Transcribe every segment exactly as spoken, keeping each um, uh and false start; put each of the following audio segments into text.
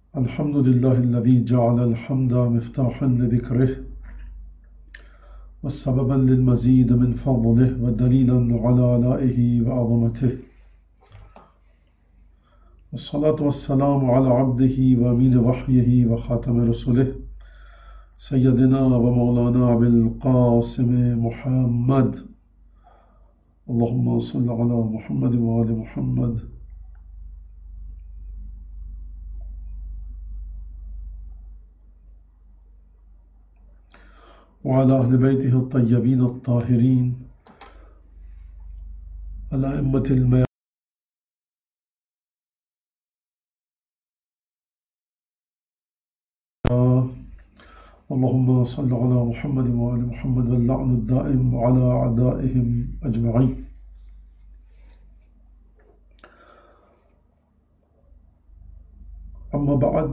الحمد لله الذي جعل الحمد مفتاحا لذكره وسببا للمزيد من فضله ودليلا على آلائه وعظمته، والصلاة والسلام على عبده وأمين وحيه وخاتم رسله سيدنا ومولانا أبي القاسم محمد. اللهم صل على محمد وآل محمد. وعلى أهل بيته الطيبين الطاهرين الأئمة الميامين. اللهم صل على محمد وآل محمد واللعن الدائم على أعدائهم أجمعين. أما بعد،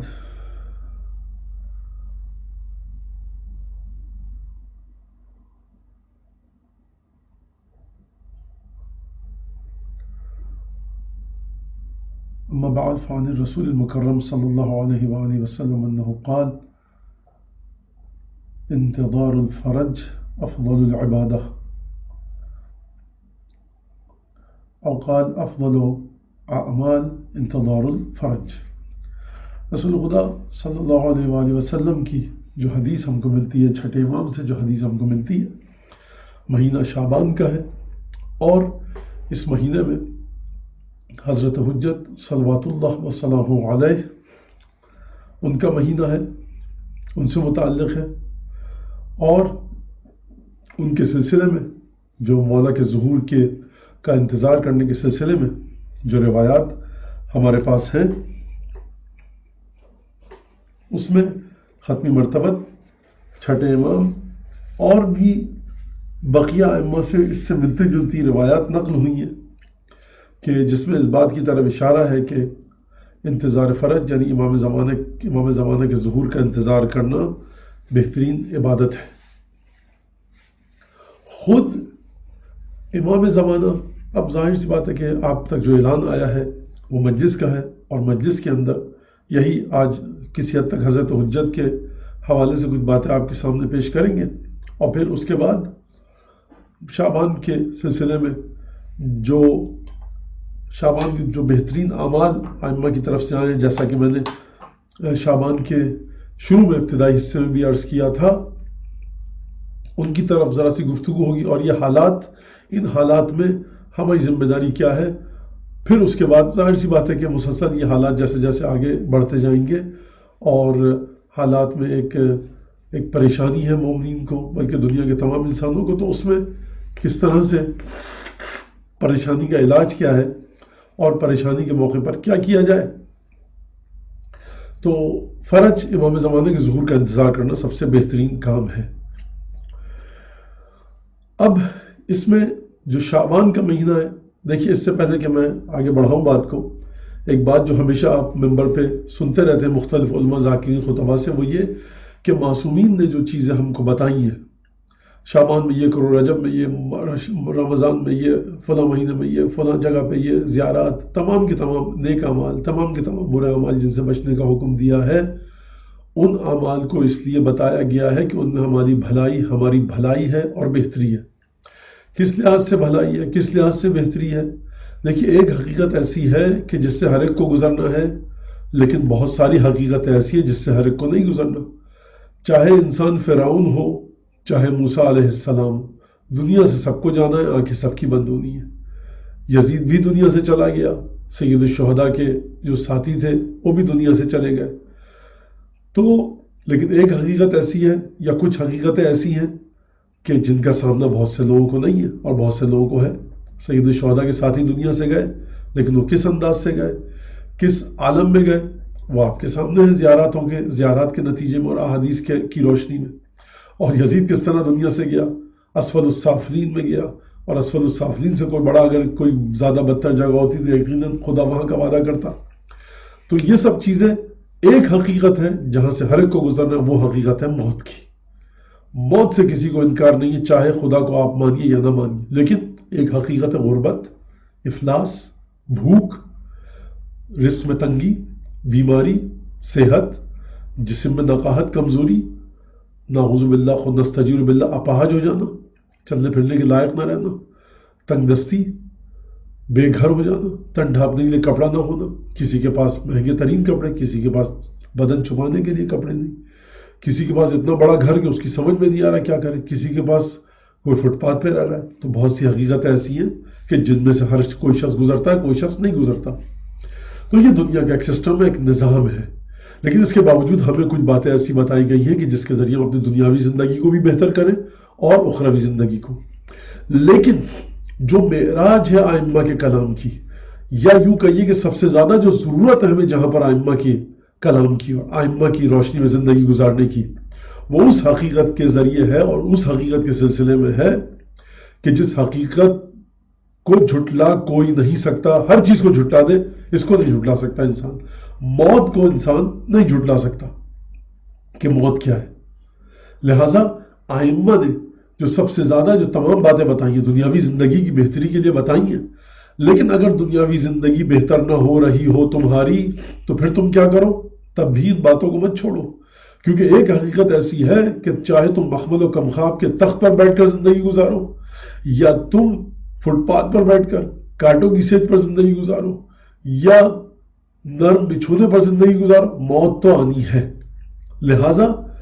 أما بعد فعن الرسول المكرم صلى الله عليه وآله وسلم أنه قال: انتظار الفرج أفضل العبادة، أو قال أفضل أعمال انتظار الفرج۔ رسول خدا صلی اللہ علیہ وآلہ وسلم کی جو حدیث ہم کو ملتی ہے، چھٹے امام سے جو حدیث ہم کو ملتی ہے، مہینہ شعبان کا ہے، اور اس مہینے میں حضرت حجت صلوات اللہ وسلامہ علیہ ان کا مہینہ ہے، ان سے متعلق ہے، اور ان کے سلسلے میں جو مولا کے ظہور کے کا انتظار کرنے کے سلسلے میں جو روایات ہمارے پاس ہیں، اس میں ختمی مرتبت، چھٹے امام اور بھی بقیہ ائمہ سے اس سے ملتی جلتی روایات نقل ہوئی ہیں کہ جس میں اس بات کی طرف اشارہ ہے کہ انتظار فرج یعنی امام زمانے امام زمانہ کے ظہور کا انتظار کرنا بہترین عبادت ہے۔ خود امام زمانہ، اب ظاہر سی بات ہے کہ آپ تک جو اعلان آیا ہے وہ مجلس کا ہے، اور مجلس کے اندر یہی آج کسی حد تک حضرت حجت کے حوالے سے کچھ باتیں آپ کے سامنے پیش کریں گے، اور پھر اس کے بعد شعبان کے سلسلے میں جو شعبان کے جو بہترین اعمال ائمہ کی طرف سے آئے ہیں، جیسا کہ میں نے شعبان کے شروع میں ابتدائی حصے میں بھی عرض کیا تھا، ان کی طرف ذرا سی گفتگو ہوگی، اور یہ حالات، ان حالات میں ہماری ذمہ داری کیا ہے۔ پھر اس کے بعد ظاہر سی بات ہے کہ مسلسل یہ حالات جیسے جیسے آگے بڑھتے جائیں گے، اور حالات میں ایک ایک پریشانی ہے مومنین کو، بلکہ دنیا کے تمام انسانوں کو، تو اس میں کس طرح سے پریشانی کا علاج کیا ہے اور پریشانی کے موقع پر کیا کیا جائے۔ تو فرج امام زمانے کے ظہور کا انتظار کرنا سب سے بہترین کام ہے۔ اب اس میں جو شعبان کا مہینہ ہے، دیکھیے اس سے پہلے کہ میں آگے بڑھاؤں بات کو، ایک بات جو ہمیشہ آپ ممبر پہ سنتے رہتے ہیں مختلف علماء ذاکرین خطبہ سے، وہ یہ کہ معصومین نے جو چیزیں ہم کو بتائی ہیں، شعبان میں یہ کرو، رجب میں یہ، رمضان میں یہ، فلاں مہینے میں یہ، فلاں جگہ پہ یہ زیارات، تمام کے تمام نیک اعمال، تمام کے تمام برے اعمال جن سے بچنے کا حکم دیا ہے، ان اعمال کو اس لیے بتایا گیا ہے کہ ان میں ہماری بھلائی ہماری بھلائی ہے اور بہتری ہے۔ کس لحاظ سے بھلائی ہے، کس لحاظ سے بہتری ہے؟ دیکھیے، ایک حقیقت ایسی ہے کہ جس سے ہر ایک کو گزرنا ہے، لیکن بہت ساری حقیقت ایسی ہے جس سے ہر ایک کو نہیں گزرنا۔ چاہے انسان فرعون ہو، چاہے موسیٰ علیہ السلام، دنیا سے سب کو جانا ہے، آنکھیں سب کی بند ہونی ہے۔ یزید بھی دنیا سے چلا گیا، سید الشہداء کے جو ساتھی تھے وہ بھی دنیا سے چلے گئے۔ تو لیکن ایک حقیقت ایسی ہے، یا کچھ حقیقتیں ایسی ہیں کہ جن کا سامنا بہت سے لوگوں کو نہیں ہے اور بہت سے لوگوں کو ہے۔ سید الشہداء کے ساتھی دنیا سے گئے، لیکن وہ کس انداز سے گئے، کس عالم میں گئے، وہ آپ کے سامنے ہے، زیاراتوں کے زیارات کے نتیجے میں اور احادیث کے کی روشنی میں۔ اور یزید کس طرح دنیا سے گیا، اسفل السافلین میں گیا، اور اسفل السافلین سے کوئی بڑا اگر کوئی زیادہ بدتر جگہ ہوتی تو یقیناً خدا وہاں کا وعدہ کرتا۔ تو یہ سب چیزیں ایک حقیقت ہے جہاں سے ہر ایک کو گزرنا، وہ حقیقت ہے موت کی۔ موت سے کسی کو انکار نہیں ہے، چاہے خدا کو آپ مانیے یا نہ مانیے، لیکن ایک حقیقت ہے غربت، افلاس، بھوک، رزق میں تنگی، بیماری، صحت، جسم میں نقاہت، کمزوری، نعوذ باللہ خود نستجیر باللہ اپاہج ہو جانا، چلنے پھرنے کے لائق نہ رہنا، تنگ دستی، بے گھر ہو جانا، تن ڈھانپنے کے لیے کپڑا نہ ہونا، کسی کے پاس مہنگے ترین کپڑے، کسی کے پاس بدن چھپانے کے لیے کپڑے نہیں، کسی کے پاس اتنا بڑا گھر کہ اس کی سمجھ میں نہیں آ رہا کیا کرے، کسی کے پاس کوئی فٹ پاتھ پہ رہ رہا ہے. تو بہت سی حقیقتیں ایسی ہیں کہ جن میں سے ہر کوئی شخص گزرتا ہے، کوئی شخص نہیں گزرتا. تو یہ دنیا کا ایک سسٹم ہے، ایک نظام ہے. لیکن اس کے باوجود ہمیں کچھ باتیں ایسی بتائی گئی ہیں کہ جس کے ذریعے ہم اپنی دنیاوی زندگی کو بھی بہتر کریں اور اخروی زندگی کو. لیکن جو معراج ہے ائمہ کے کلام کی، یا یوں کہیے کہ سب سے زیادہ جو ضرورت ہے ہمیں جہاں پر ائمہ کے کلام کی اور ائمہ کی روشنی میں زندگی گزارنے کی، وہ اس حقیقت کے ذریعے ہے اور اس حقیقت کے سلسلے میں ہے کہ جس حقیقت کو جھٹلا کوئی نہیں سکتا. ہر چیز کو جھٹلا دے، اس کو نہیں جھٹلا سکتا انسان. موت کو انسان نہیں جھٹلا سکتا کہ موت کیا ہے. لہذا ائمہ نے جو سب سے زیادہ جو تمام باتیں بتائی ہیں دنیاوی زندگی کی بہتری کے لیے بتائی ہیں. لیکن اگر دنیاوی زندگی بہتر نہ ہو رہی ہو تمہاری تو پھر تم کیا کرو؟ تب بھی ان باتوں کو مت چھوڑو. کیونکہ ایک حقیقت ایسی ہے کہ چاہے تم مخمل و کمخاب کے تخت پر بیٹھ کر زندگی گزارو یا تم فٹ پاتھ پر بیٹھ کر کانٹوں کی سیج پر زندگی گزارو یا نرم بچھونے پر زندگی گزارو، موت تو آنی ہے. لہذا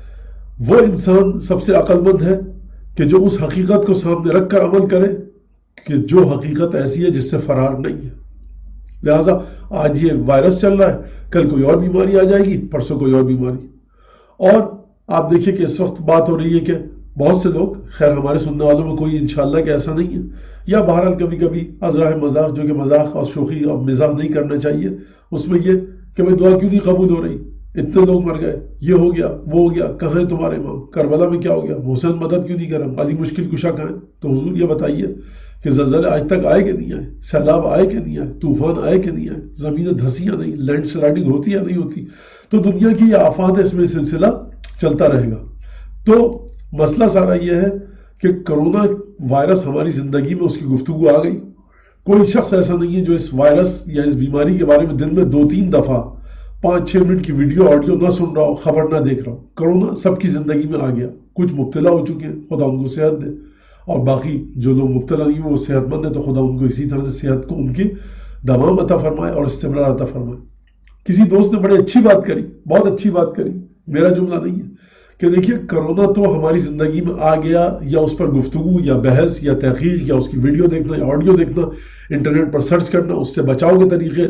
وہ انسان سب سے عقل مند ہے کہ جو اس حقیقت کو سامنے رکھ کر عمل کرے کہ جو حقیقت ایسی ہے جس سے فرار نہیں ہے. لہذا آج یہ وائرس چل رہا ہے، کل کوئی اور بیماری آ جائے گی، پرسوں کوئی اور بیماری. اور آپ دیکھیں کہ اس وقت بات ہو رہی ہے کہ بہت سے لوگ، خیر ہمارے سننے والوں میں کوئی انشاءاللہ کہ ایسا نہیں ہے، یا بہرحال کبھی کبھی ازراہ مذاق، جو کہ مذاق اور شوخی اور مزاح نہیں کرنا چاہیے، اس میں یہ کہ بھئی دعا کیوں نہیں قبول ہو رہی، اتنے لوگ مر گئے، یہ ہو گیا وہ ہو گیا، کہاں ہیں تمہارے امام، کربلا میں کیا ہو گیا، محسن مدد کیوں نہیں کر رہا، علی مشکل کشا کہاں ہیں. تو حضور یہ بتائیے کہ زلزلے آج تک آئے کہ نہیں آئے، سیلاب آئے کہ نہیں آئے، طوفان آئے کہ نہیں آئے، زمینیں دھسیاں نہیں، لینڈ سلائڈنگ ہوتی یا نہیں ہوتی. تو دنیا کی یہ آفات ہے، اس میں سلسلہ چلتا رہے گا. تو مسئلہ سارا یہ ہے کہ کرونا وائرس ہماری زندگی میں اس کی گفتگو آ گئی. کوئی شخص ایسا نہیں ہے جو اس وائرس یا اس بیماری کے بارے میں دن میں دو تین دفعہ پانچ چھ منٹ کی ویڈیو آڈیو نہ سن رہا ہو، خبر نہ دیکھ رہا ہو. کرونا سب کی زندگی میں آ گیا. کچھ مبتلا ہو چکے ہیں، خدا ان کو صحت دے، اور باقی جو لوگ مبتلا نہیں ہیں وہ صحت مند ہیں، تو خدا ان کو اسی طرح سے صحت کو ان کی دوام عطا فرمائے اور استمرار عطا فرمائے. کسی دوست نے بڑی اچھی بات کری، بہت اچھی بات کری، میرا جملہ نہیں ہے، کہ دیکھیے کرونا تو ہماری زندگی میں آ گیا، یا اس پر گفتگو یا بحث یا تحقیق یا اس کی ویڈیو دیکھنا یا آڈیو دیکھنا، انٹرنیٹ پر سرچ کرنا، اس سے بچاؤ کے طریقے،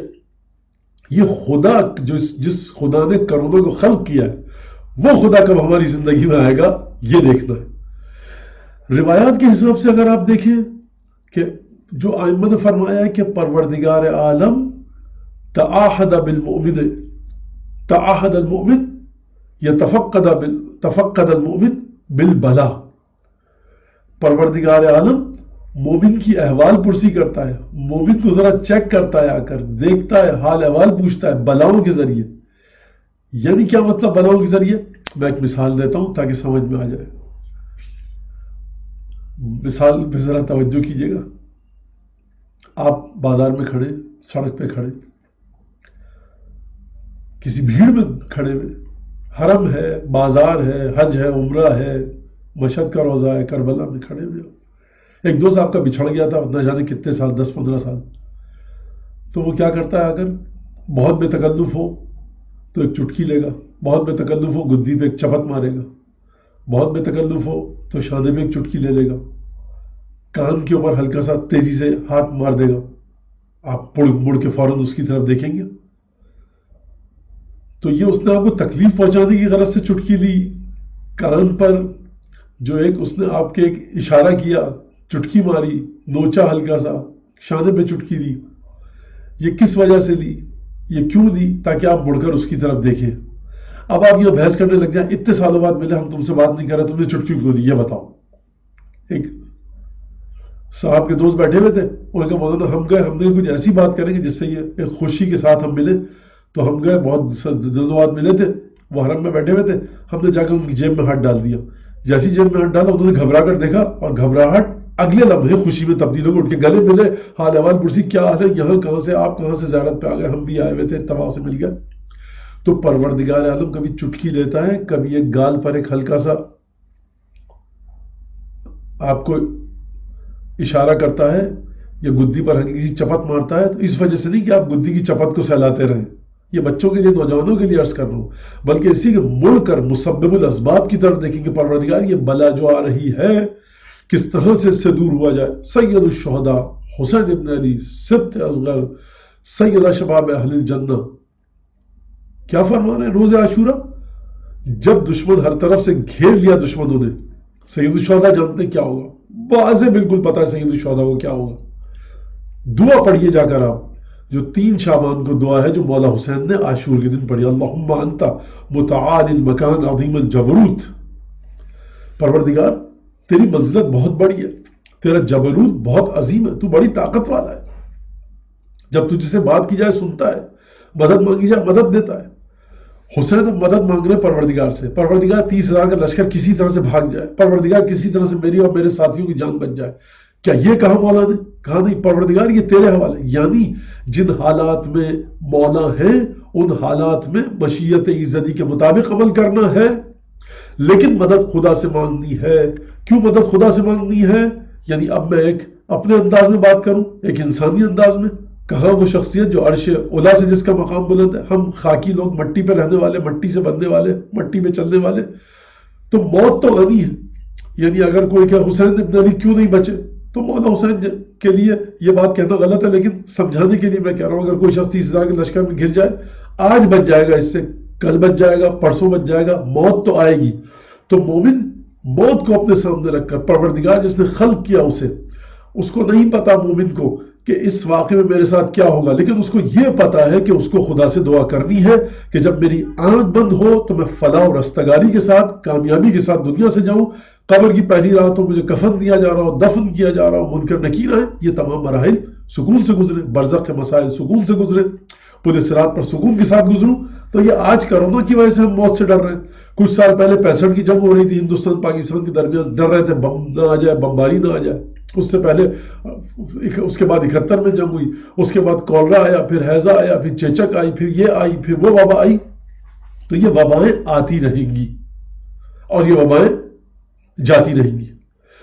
یہ خدا جو جس خدا نے کرونا کو خلق کیا ہے وہ خدا کب ہماری زندگی میں آئے گا یہ دیکھنا ہے. روایات کے حساب سے اگر آپ دیکھیں کہ جو ائمہ نے فرمایا ہے کہ پروردگار عالم تعاہد بالمؤمن تعاہد المؤمن یتفقد بال تفقد المؤمن بالبلا. پروردگار عالم مومن کی احوال پرسی کرتا ہے، مومن کو ذرا چیک کرتا ہے، آ کر دیکھتا ہے، حال احوال پوچھتا ہے بلاؤں کے ذریعے. یعنی کیا مطلب بلاؤں کے ذریعے؟ میں ایک مثال دیتا ہوں تاکہ سمجھ میں آ جائے. مثال پہ ذرا توجہ کیجیے گا. آپ بازار میں کھڑے، سڑک پہ کھڑے، کسی بھیڑ میں کھڑے ہوئے، حرم ہے، بازار ہے، حج ہے، عمرہ ہے، مشہد کا روزہ ہے، کربلا میں کھڑے ہوئے. ایک دوست آپ کا بچھڑ گیا تھا نہ جانے کتنے سال، دس پندرہ سال. تو وہ کیا کرتا ہے، اگر بہت بے تکلف ہو تو ایک چٹکی لے گا، بہت بے تکلف ہو گدی پہ ایک چپت مارے گا، بہت بے تکلف ہو تو شانے پہ ایک چٹکی لے لے گا، کان کے اوپر ہلکا سا تیزی سے ہاتھ مار دے گا. آپ مڑ کے فوراً اس کی طرف دیکھیں گے تو یہ اس نے آپ کو تکلیف پہنچانے کی غرض سے چٹکی لی. کان پر جو ایک اس نے آپ کے ایک اشارہ کیا، چٹکی ماری، نوچا ہلکا سا، شانے پہ چٹکی دی، یہ کس وجہ سے لی، یہ کیوں دی؟ تاکہ آپ مڑ کر اس کی طرف دیکھیں. اب آپ یہ بحث کرنے لگ جائیں، اتنے سالوں بعد ملے، ہم تم سے بات نہیں کر رہے، تم نے چٹکی کیوں دی یہ بتاؤ. ایک صاحب کے دوست بیٹھے ہوئے تھے، انہوں نے کہا مولانا ہم گئے، ہم نے کچھ ایسی بات کریں گے جس سے یہ ایک خوشی کے ساتھ ہم ملے. تو ہم گئے، بہت دنوں بعد ملے تھے، وہ حرم میں بیٹھے ہوئے تھے، ہم نے جا کر ان کی جیب میں ہاتھ ڈال دیا. جیسی جیب میں ہاتھ ڈالا انہوں نے گھبرا کر دیکھا اور گھبراہٹ اگلے لمحے خوشی میں تبدیل ہو گئی. اٹھ کے گلے ملے، حال احوال پرسی، کیا حال ہے، یہاں کہاں سے، آپ کہاں سے زیارت پہ آ گئے، ہم بھی آئے ہوئے تھے، اتفاق سے مل گئے. تو پروردگار عالم کبھی چٹکی لیتا ہے، کبھی ایک گال پر ایک ہلکا سا آپ کو اشارہ کرتا ہے یا گدی پر ہلکی سی چپت مارتا ہے، تو اس وجہ سے نہیں کہ آپ گدی کی چپت کو سہلاتے رہیں، یہ بچوں کے لیے، نوجوانوں کے لیے عرض کر رہا ہوں، بلکہ اسی کے مڑ کر مسبب الاسباب کی طرف دیکھیں کہ پروردگار یہ بلا جو آ رہی ہے کس طرح سے اس سے دور ہوا جائے۔ سید الشہداء حسین ابن علی سبط اصغر سیدہ شباب اہل الجنہ کیا فرما رہے ہیں روز عاشورہ؟ جب دشمن ہر طرف سے گھیر لیا دشمنوں نے، سید الشہداء جانتے ہیں کیا ہوگا، واضح بالکل پتا ہے سید الشہداء کو کیا ہوگا۔ دعا پڑھیے جا کر آپ، جو تین شعبان کو دعا ہے جو مولا حسین نے عاشور کے دن پڑھی، اللہم انت متعال المکان عظیم الجبروت، پروردگار تیری منزلت بہت بڑی ہے، تیرا جبروت بہت عظیم ہے، تو بڑی طاقت والا ہے، جب تجھ سے بات کی جائے سنتا ہے، مدد مانگی جائے مدد دیتا ہے۔ حسین اب مدد مانگ رہے پروردگار سے، پروردگار تیس ہزار کا لشکر کسی طرح سے بھاگ جائے، پروردگار کسی طرح سے میری اور میرے ساتھیوں کی جان بچ جائے۔ کیا یہ کہا مولا نے؟ کہا نہیں، پروردگار یہ تیرے حوالے، یعنی جن حالات میں مولا ہیں ان حالات میں مشیت ایزدی کے مطابق عمل کرنا ہے، لیکن مدد خدا سے مانگنی ہے۔ کیوں مدد خدا سے مانگنی ہے؟ یعنی اب میں ایک اپنے انداز میں بات کروں، ایک انسانی انداز میں، کہاں وہ شخصیت جو عرش اولا سے جس کا مقام بلند ہے، ہم خاکی لوگ، مٹی پہ رہنے والے، مٹی سے بننے والے، مٹی پہ چلنے والے، تو موت تو آنی ہے۔ یعنی اگر کوئی کہ حسین ابن علی کیوں نہیں بچے، تو مولا حسین کے لیے یہ بات کہنا غلط ہے، لیکن سمجھانے کے لیے میں کہہ رہا ہوں، اگر کوئی شخص تیس ہزار کے لشکر میں گر جائے، آج بچ جائے گا، اس سے کل بچ جائے گا، پرسوں بچ جائے گا، موت تو آئے گی۔ تو مومن موت کو اپنے سامنے رکھ کر، پروردگار جس نے خلق کیا اسے، اس کو نہیں پتا مومن کو کہ اس واقعے میں میرے ساتھ کیا ہوگا، لیکن اس کو یہ پتا ہے کہ اس کو خدا سے دعا کرنی ہے کہ جب میری آنکھ بند ہو تو میں فلاح و رستگاری کے ساتھ، کامیابی کے ساتھ دنیا سے جاؤں، قبر کی پہلی رات ہو، مجھے کفن دیا جا رہا ہو، دفن کیا جا رہا ہو، منکر نکیر ہے، یہ تمام مراحل سکون سے گزرے، برزخ کے مسائل سکون سے گزرے، پورے صراط پر سکون کے ساتھ گزروں۔ تو یہ آج کرونا کی وجہ سے ہم موت سے ڈر رہے ہیں۔ کچھ سال پہلے پینسٹھ کی جنگ ہو رہی تھی ہندوستان پاکستان کے درمیان، ڈر رہے تھے بم نہ آ جائے، بمباری نہ آ جائے۔ اس سے پہلے اس کے بعد اکہتر میں جنگ ہوئی، اس کے بعد کولرا آیا، پھر ہیضہ آیا، پھر چیچک آئی، پھر یہ آئی، پھر وہ وبا آئی۔ تو یہ وبائیں آتی رہیں گی اور یہ وبائیں جاتی رہیں گی۔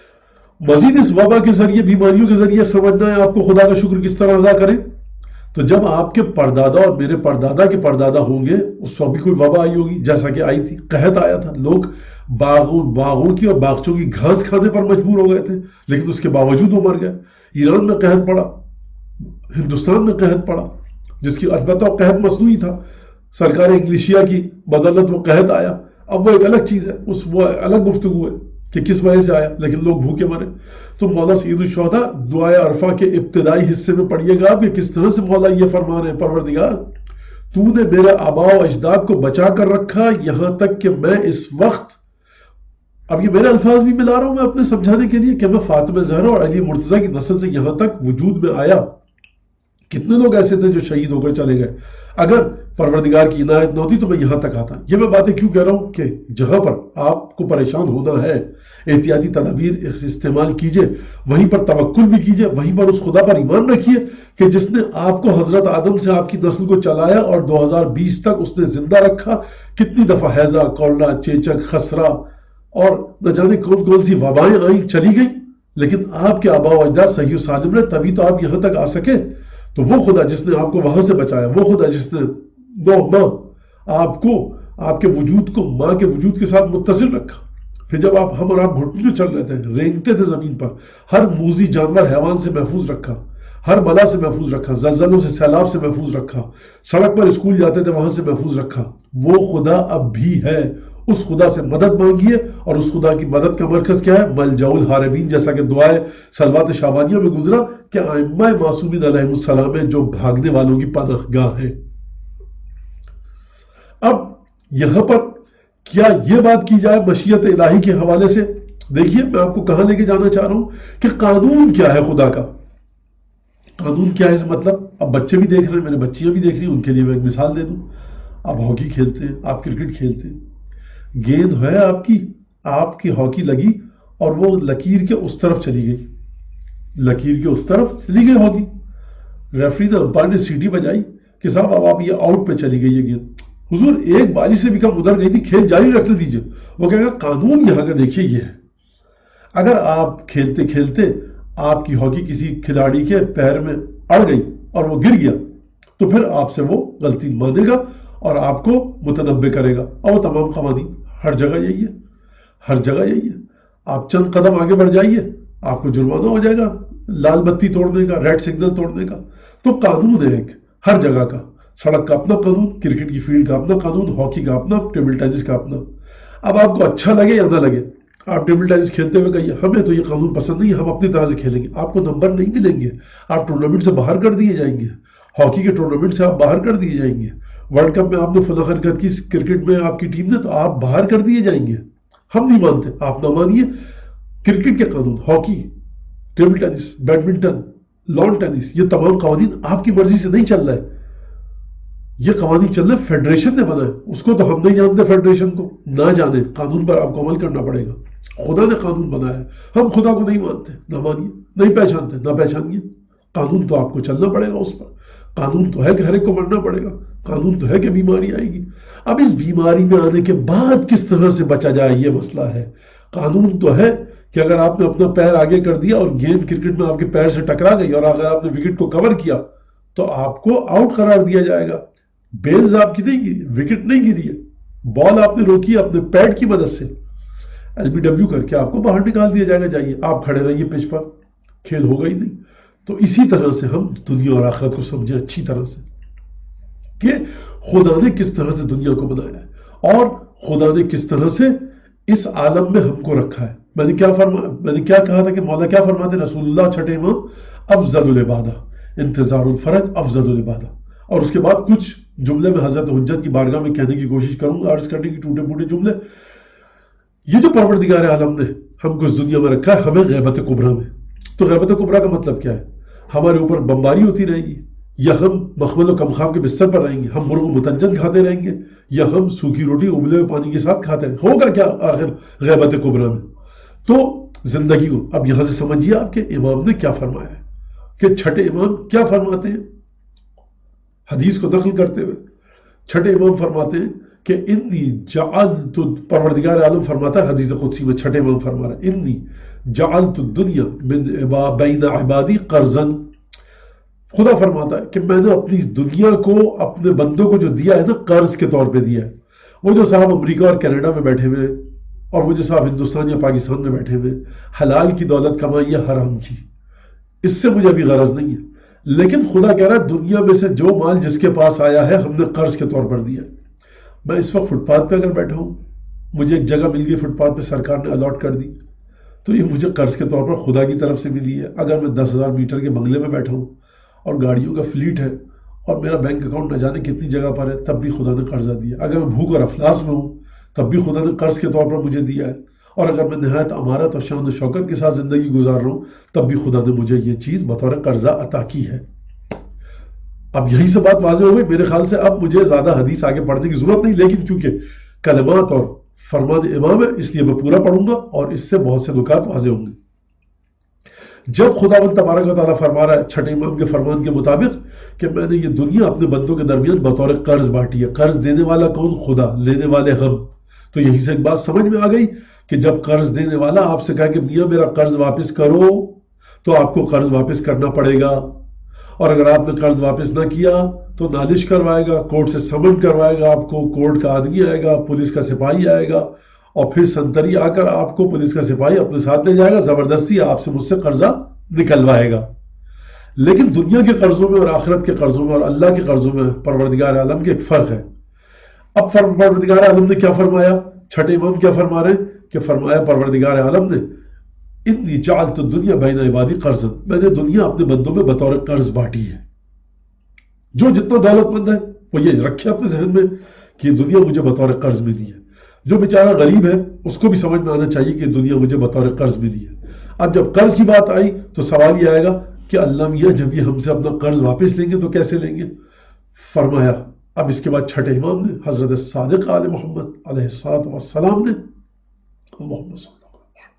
مزید اس وبا کے ذریعے، بیماریوں کے ذریعے سمجھنا ہے آپ کو خدا کا شکر کس طرح ادا کریں۔ تو جب آپ کے پردادا اور میرے پردادا کے پردادا ہوں گے، اس وقت بھی کوئی وبا آئی ہوگی، جیسا کہ آئی تھی، قحط آیا تھا، لوگ باغوں باغوں کی اور باغچوں کی گھاس کھانے پر مجبور ہو گئے تھے، لیکن اس کے باوجود وہ مر گئے۔ ایران میں قحط پڑا، ہندوستان میں قحط پڑا، جس کی البتہ قحط مصنوعی تھا، سرکار انگلیشیا کی بدولت وہ قحط آیا۔ اب وہ ایک الگ چیز ہے، اس وہ الگ گفتگو ہے کہ کس وجہ سے آیا، لیکن لوگ بھوکے مرے۔ تو مولا سید الشہداء دعائے عرفہ کے ابتدائی حصے میں پڑھیے گا کہ کس طرح سے مولا یہ فرما رہے ہیں، پروردگار تو نے میرے آباء و اجداد کو بچا کر رکھا یہاں تک کہ میں اس وقت، اب یہ میرے الفاظ بھی ملا رہا ہوں میں اپنے سمجھانے کے لیے، کہ میں فاطمہ زہرا اور علی مرتضیٰ کی نسل سے یہاں تک وجود میں آیا۔ کتنے لوگ ایسے تھے جو شہید ہو کر چلے گئے، اگر پروردگار کی عنایت نہ ہوتی تو میں یہاں تک آتا۔ یہ میں باتیں کیوں کہہ رہا ہوں کہ جہاں پر آپ کو پریشان ہونا ہے، احتیاطی تدابیر استعمال کیجئے، وہیں پر توکل بھی کیجئے، وہیں پر اس خدا پر ایمان رکھیے کہ جس نے آپ کو حضرت آدم سے آپ کی نسل کو چلایا اور دو ہزار بیس تک اس نے زندہ رکھا۔ کتنی دفعہ ہیضہ، کولرا، چیچک، خسرہ اور نہ جانے کون کون سی وبائیں آئیں، چلی گئیں، لیکن آپ کے آباء و اجداد صحیح و سالم رہے، تبھی تو آپ یہاں تک آ سکے۔ تو وہ خدا جس نے آپ کو وہاں سے بچایا، وہ خدا جس نے نو ماہ آپ کو، آپ کے وجود کو ماں کے وجود کے ساتھ متصل رکھا، پھر جب آپ ہم اور آپ گھٹنے میں چل رہے تھے، رینگتے تھے زمین پر، ہر موذی جانور حیوان سے محفوظ رکھا، ہر بلا سے محفوظ رکھا، زلزلوں سے، سیلاب سے محفوظ رکھا، سڑک پر اسکول جاتے تھے وہاں سے محفوظ رکھا، وہ خدا اب بھی ہے۔ اس خدا سے مدد مانگیے، اور اس خدا کی مدد کا مرکز کیا ہے؟ ملجأ الحاربین، جیسا کہ دعائے صلوات شعبانیہ میں گزرا کہ ائمہ معصومین علیہ السلام ہے جو بھاگنے والوں کی پناہ گاہ ہے۔ اب یہاں پر کیا یہ بات کی جائے مشیت الہی کے حوالے سے؟ دیکھیے میں آپ کو کہاں لے کے جانا چاہ رہا ہوں کہ قانون کیا ہے خدا کا، قانون کیا ہے اس مطلب۔ اب بچے بھی دیکھ رہے ہیں، میرے بچیاں بھی دیکھ رہی ہیں، ان کے لیے میں ایک مثال دے دوں۔ آپ ہاکی کھیلتے ہیں، آپ کرکٹ کھیلتے ہیں، گیند ہے آپ کی، آپ کی ہاکی لگی اور وہ لکیر کے اس طرف چلی گئی، لکیر کے اس طرف چلی گئی ہاکی، ریفری نے امپائر نے سیٹی بجائی کہ صاحب اب آپ یہ آؤٹ پہ چلی گئی یہ گیند، حضور ایک بازی سے بھی کم ادھر گئی تھی، کھیل جاری رکھنے دیجئے. وہ کہے گا قانون یہاں کا دیکھیے یہ ہے. اگر آپ کھیلتے کھیلتے آپ کی ہاکی کسی کھلاڑی کے پیر میں اڑ گئی اور وہ گر گیا تو پھر آپ سے وہ غلطی مانے گا اور آپ کو متنبع کرے گا. اور وہ تمام قوانین ہر جگہ یہی ہے، ہر جگہ یہی ہے. آپ چند قدم آگے بڑھ جائیے آپ کو جرمانہ ہو جائے گا لال بتی توڑنے کا، ریڈ سگنل توڑنے کا. تو قانون ہے ایک ہر جگہ کا. سڑک کا اپنا قانون، کرکٹ کی فیلڈ کا اپنا قانون، ہاکی کا اپنا، ٹیبل ٹینس کا اپنا. اب آپ کو اچھا لگے یا نہ لگے، آپ ٹیبل ٹینس کھیلتے ہوئے کہیے ہمیں تو یہ قانون پسند نہیں، ہم اپنی طرح سے کھیلیں گے، آپ کو نمبر نہیں ملیں گے، آپ ٹورنامنٹ سے باہر کر دیے جائیں گے. ہاکی کے ٹورنامنٹ سے آپ باہر کر دیے جائیں گے. ورلڈ کپ میں آپ نے فلاں حرکت کی کرکٹ میں آپ کی ٹیم نے تو آپ باہر کر دیے جائیں گے. ہم نہیں مانتے، آپ نہ مانیے. کرکٹ کے قانون، hockey, table tennis, badminton, lawn tennis, یہ تمام قوانین آپ کی مرضی سے نہیں چل رہے. یہ قوانین چل رہے فیڈریشن نے بنا ہے. اس کو تو ہم نہیں جانتے، فیڈریشن کو نہ جانے، قانون پر آپ کو عمل کرنا پڑے گا. خدا نے قانون بنایا ہے، ہم خدا کو نہیں مانتے، نہ مانیے، نہیں پہچانتے، نہ پہچانیے. قانون تو آپ کو چلنا پڑے گا اس پر. قانون تو ہے کہ ہر ایک کو مرنا پڑے گا. قانون تو ہے کہ بیماری آئے گی. اب اس بیماری میں آنے کے بعد کس طرح سے بچا جائے یہ مسئلہ ہے. قانون تو ہے کہ اگر آپ نے اپنا پیر آگے کر دیا اور گیند کرکٹ میں آپ کے پیر سے ٹکرا گئی اور اگر آپ نے وکٹ کو کور کیا تو آپ کو آؤٹ قرار دیا جائے گا. بیلز آپ کی نہیں گری، وکٹ نہیں گری ہے، بال آپ نے روکی اپنے پیڈ کی مدد سے، ایل بی ڈبلیو کر کے آپ کو باہر نکال دیا جائے گا. جائیے آپ کھڑے رہیے پچ پر، کھیل ہوگا ہی نہیں. تو اسی طرح سے ہم دنیا اور آخرت کو سمجھیں اچھی طرح سے کہ خدا نے کس طرح سے دنیا کو بنایا ہے اور خدا نے کس طرح سے اس عالم میں ہم کو رکھا ہے. میں نے کیا فرما میں نے کیا کہا تھا کہ مولا کیا فرماتے رسول اللہ چھٹے امام، افضل العبادہ انتظار الفرج افضل العبادہ. اور اس کے بعد کچھ جملے میں حضرت حجت کی بارگاہ میں کہنے کی کوشش کروں گا، عرض کرنے کی ٹوٹے پھوٹے جملے. یہ جو پروردگار عالم نے ہم کو اس دنیا میں رکھا ہے ہمیں غیبت کبریٰ میں. تو غیبت کبریٰ کا مطلب کیا ہے؟ ہمارے اوپر بمباری ہوتی رہے گی، یا ہم مخمل و کمخام کے بستر پر رہیں گے، ہم مرغ متنجن کھاتے رہیں گے، یا ہم سوکھی روٹی ابلے ہوئے پانی کے ساتھ کھاتے رہیں گے. ہوگا کیا آخر غیبت کبریٰ میں؟ تو زندگی کو اب یہاں سے سمجھیے آپ کے امام نے کیا فرمایا ہے کہ چھٹے امام کیا فرماتے ہیں حدیث کو نقل کرتے ہوئے. چھٹے امام فرماتے ہیں کہ انی جعلت، پروردگار عالم فرماتا ہے حدیث قدسی میں، چھٹے امام فرما رہا ہے انی جعلت الدنیا بین عبادی قرضا. خدا فرماتا ہے کہ میں نے اپنی دنیا کو اپنے بندوں کو جو دیا ہے نا قرض کے طور پہ دیا ہے. وہ جو صاحب امریکہ اور کینیڈا میں بیٹھے ہوئے اور وہ جو صاحب ہندوستان یا پاکستان میں بیٹھے ہوئے، حلال کی دولت کمائی ہے حرام کی، اس سے مجھے ابھی غرض نہیں ہے. لیکن خدا کہہ رہا ہے دنیا میں سے جو مال جس کے پاس آیا ہے ہم نے قرض کے طور پر دیا ہے. میں اس وقت فٹ پاتھ پہ اگر بیٹھا ہوں، مجھے ایک جگہ مل گئی فٹ پاتھ پہ، سرکار نے الاٹ کر دی، تو یہ مجھے قرض کے طور پر خدا کی طرف سے ملی ہے. اگر میں دس ہزار میٹر کے بنگلے میں بیٹھا ہوں اور گاڑیوں کا فلیٹ ہے اور میرا بینک اکاؤنٹ نہ جانے کتنی جگہ پر ہے، تب بھی خدا نے قرضہ دیا. اگر میں بھوک اور افلاس میں ہوں تب بھی خدا نے قرض کے طور پر مجھے دیا ہے. اور اگر میں نہایت امارت اور شان و شوکت کے ساتھ زندگی گزار رہا ہوں تب بھی خدا نے مجھے یہ چیز بطور قرضہ عطا کی ہے. اب یہی سے بات واضح ہو گئی. میرے خیال سے اب مجھے زیادہ حدیث آگے پڑھنے کی ضرورت نہیں، لیکن چونکہ کلمات اور فرمان امام ہے اس لیے میں پورا پڑھوں گا اور اس سے بہت سے نکات واضح ہوں گے. جب خداوند تبارک و تعالیٰ فرما رہا ہے چھٹے امام کے فرمان کے مطابق کہ میں نے یہ دنیا اپنے بندوں کے درمیان بطور قرض بانٹی ہے. قرض دینے والا کون؟ خدا. لینے والے ہم. تو یہیں سے ایک بات سمجھ میں آ گئی کہ جب قرض دینے والا آپ سے کہا کہ میاں میرا قرض واپس کرو تو آپ کو قرض واپس کرنا پڑے گا. اور اگر آپ نے قرض واپس نہ کیا تو نالش کروائے گا، کورٹ سے سمن کروائے گا آپ کو، کورٹ کا آدمی آئے گا، پولیس کا سپاہی آئے گا اور پھر سنتری آ کر آپ کو پولیس کا سپاہی اپنے ساتھ لے جائے گا، زبردستی آپ سے مجھ سے قرضہ نکلوائے گا. لیکن دنیا کے قرضوں میں اور آخرت کے قرضوں میں اور اللہ کے قرضوں میں پروردگار عالم کے ایک فرق ہے. اب پروردگار عالم نے کیا فرمایا؟ چھٹے امام کیا فرما رہے ہیں کہ فرمایا پروردگار عالم نے انی جعلت الدنیا بین عبادی قرضا، میں نے دنیا اپنے بندوں میں بطور قرض بانٹی ہے. جو جتنا دولت مند ہے وہ یہ رکھے اپنے ذہن میں کہ یہ دنیا مجھے بطور قرض ملی ہے. جو بیچارہ غریب ہے اس کو بھی سمجھ میں آنا چاہیے کہ دنیا مجھے بطور قرض ملی ہے. اب جب قرض کی بات آئی تو سوال یہ آئے گا کہ اللہ میاں جب یہ ہم سے اپنا قرض واپس لیں گے تو کیسے لیں گے؟ فرمایا اب اس کے بعد چھٹے امام نے حضرت صادق آل محمد علیہ الصلوۃ والسلام نے اللہم صلی اللہ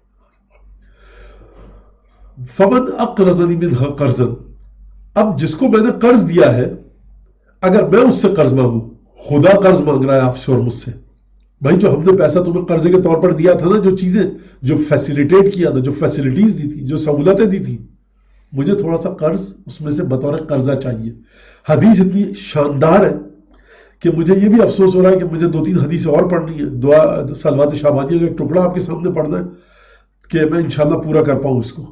فمن اقرضنی منها قرضا، اب جس کو میں نے قرض دیا ہے اگر میں اس سے قرض مانگوں، خدا قرض مانگ رہا ہے آپ سے اور مجھ سے. بھائی جو ہم نے پیسہ تمہیں قرضے کے طور پر دیا تھا نا، جو چیزیں جو فیسیلیٹیٹ کیا تھا، جو فیسلٹیز دی تھی، جو سہولتیں دی تھی، مجھے تھوڑا سا قرض اس میں سے بطور قرضہ چاہیے. حدیث اتنی شاندار ہے کہ مجھے یہ بھی افسوس ہو رہا ہے کہ مجھے دو تین حدیث اور پڑھنی ہے. دعا صلوات شعبانیہ کا ایک ٹکڑا آپ کے سامنے پڑھنا ہے کہ میں انشاءاللہ پورا کر پاؤں اس کو.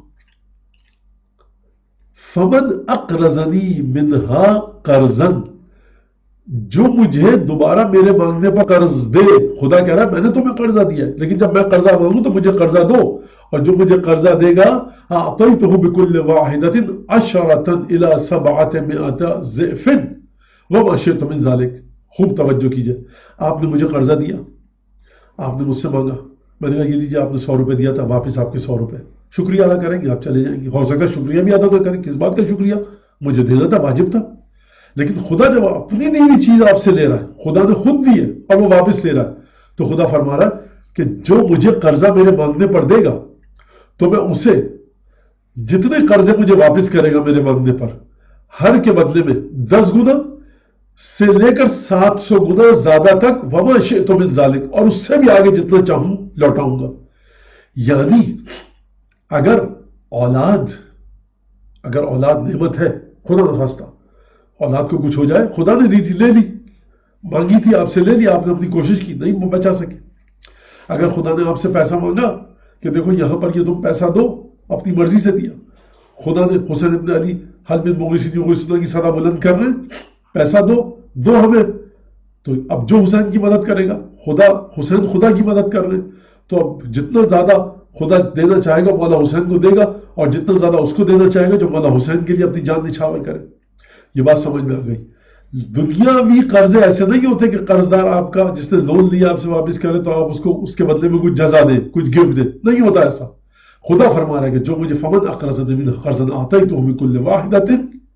فمن اقرضنی منہا قرضن، جو مجھے دوبارہ میرے مانگنے پر قرض دے. خدا کہہ رہا ہے میں نے تمہیں قرضہ دیا ہے، لیکن جب میں قرضہ مانگوں تو مجھے قرضہ دو، اور جو مجھے قرضہ دے گا اعطیتہ بکل واحدۃ عشرۃ الی سبعۃ مئۃ ضعف وما شئت من ذلک. خوب توجہ کیجئے. آپ نے مجھے قرضہ دیا، آپ نے مجھ سے مانگا، میں نے کہا یہ لیجیے آپ نے سو روپے دیا تھا، واپس آپ کے سو روپے. شکریہ ادا کریں گے، آپ چلے جائیں گے. ہو سکتا ہے شکریہ بھی ادا نہ کریں. کس بات کا شکریہ؟ مجھے دینا تھا، واجب تھا. لیکن خدا جب اپنی دی ہوئی چیز آپ سے لے رہا ہے، خدا نے خود دی ہے اور وہ واپس لے رہا ہے، تو خدا فرما رہا ہے کہ جو مجھے قرضہ میرے مانگنے پر دے گا تو میں اسے جتنے قرضے مجھے واپس کرے گا میرے مانگنے پر، ہر کے بدلے میں دس گنا سے لے کر سات سو گنا زیادہ تک وما شئت من ذلک، اور اس سے بھی آگے جتنا چاہوں لوٹاؤں گا. یعنی اگر اولاد اگر اولاد نعمت ہے، خدا نخواستہ اولاد کو کچھ ہو جائے، خدا نے دی تھی لے لی، مانگی تھی آپ سے لے لی، آپ نے اپنی کوشش کی نہیں بچا سکے. اگر خدا نے آپ سے پیسہ مانگا کہ دیکھو یہاں پر یہ تم پیسہ دو، اپنی مرضی سے دیا. خدا نے حسین ابن علی حل من مغیثین یغیثون کی صدا بلند کر رہے ہیں، پیسہ دو دو ہمیں. تو اب جو حسین کی مدد کرے گا، خدا حسین خدا کی مدد کر رہے ہیں، تو اب جتنا زیادہ خدا دینا چاہے گا مولا حسین کو دے گا، اور جتنا زیادہ اس کو دینا چاہے گا جو مولا حسین کے لیے اپنی جان نچھاور کرے. یہ بات سمجھ میں آ گئی. دنیاوی قرضے ایسے نہیں ہوتے کہ قرضدار آپ کا جس نے لون لیا آپ سے واپس کرے تو آپ اس کو اس کے بدلے میں کچھ جزا دیں، کچھ گفٹ دیں. نہیں ہوتا ایسا. خدا فرما رہا ہے کہ جو مجھے فمن اقرضنی منہ قرضا اعطیتہ بکل واحدۃ،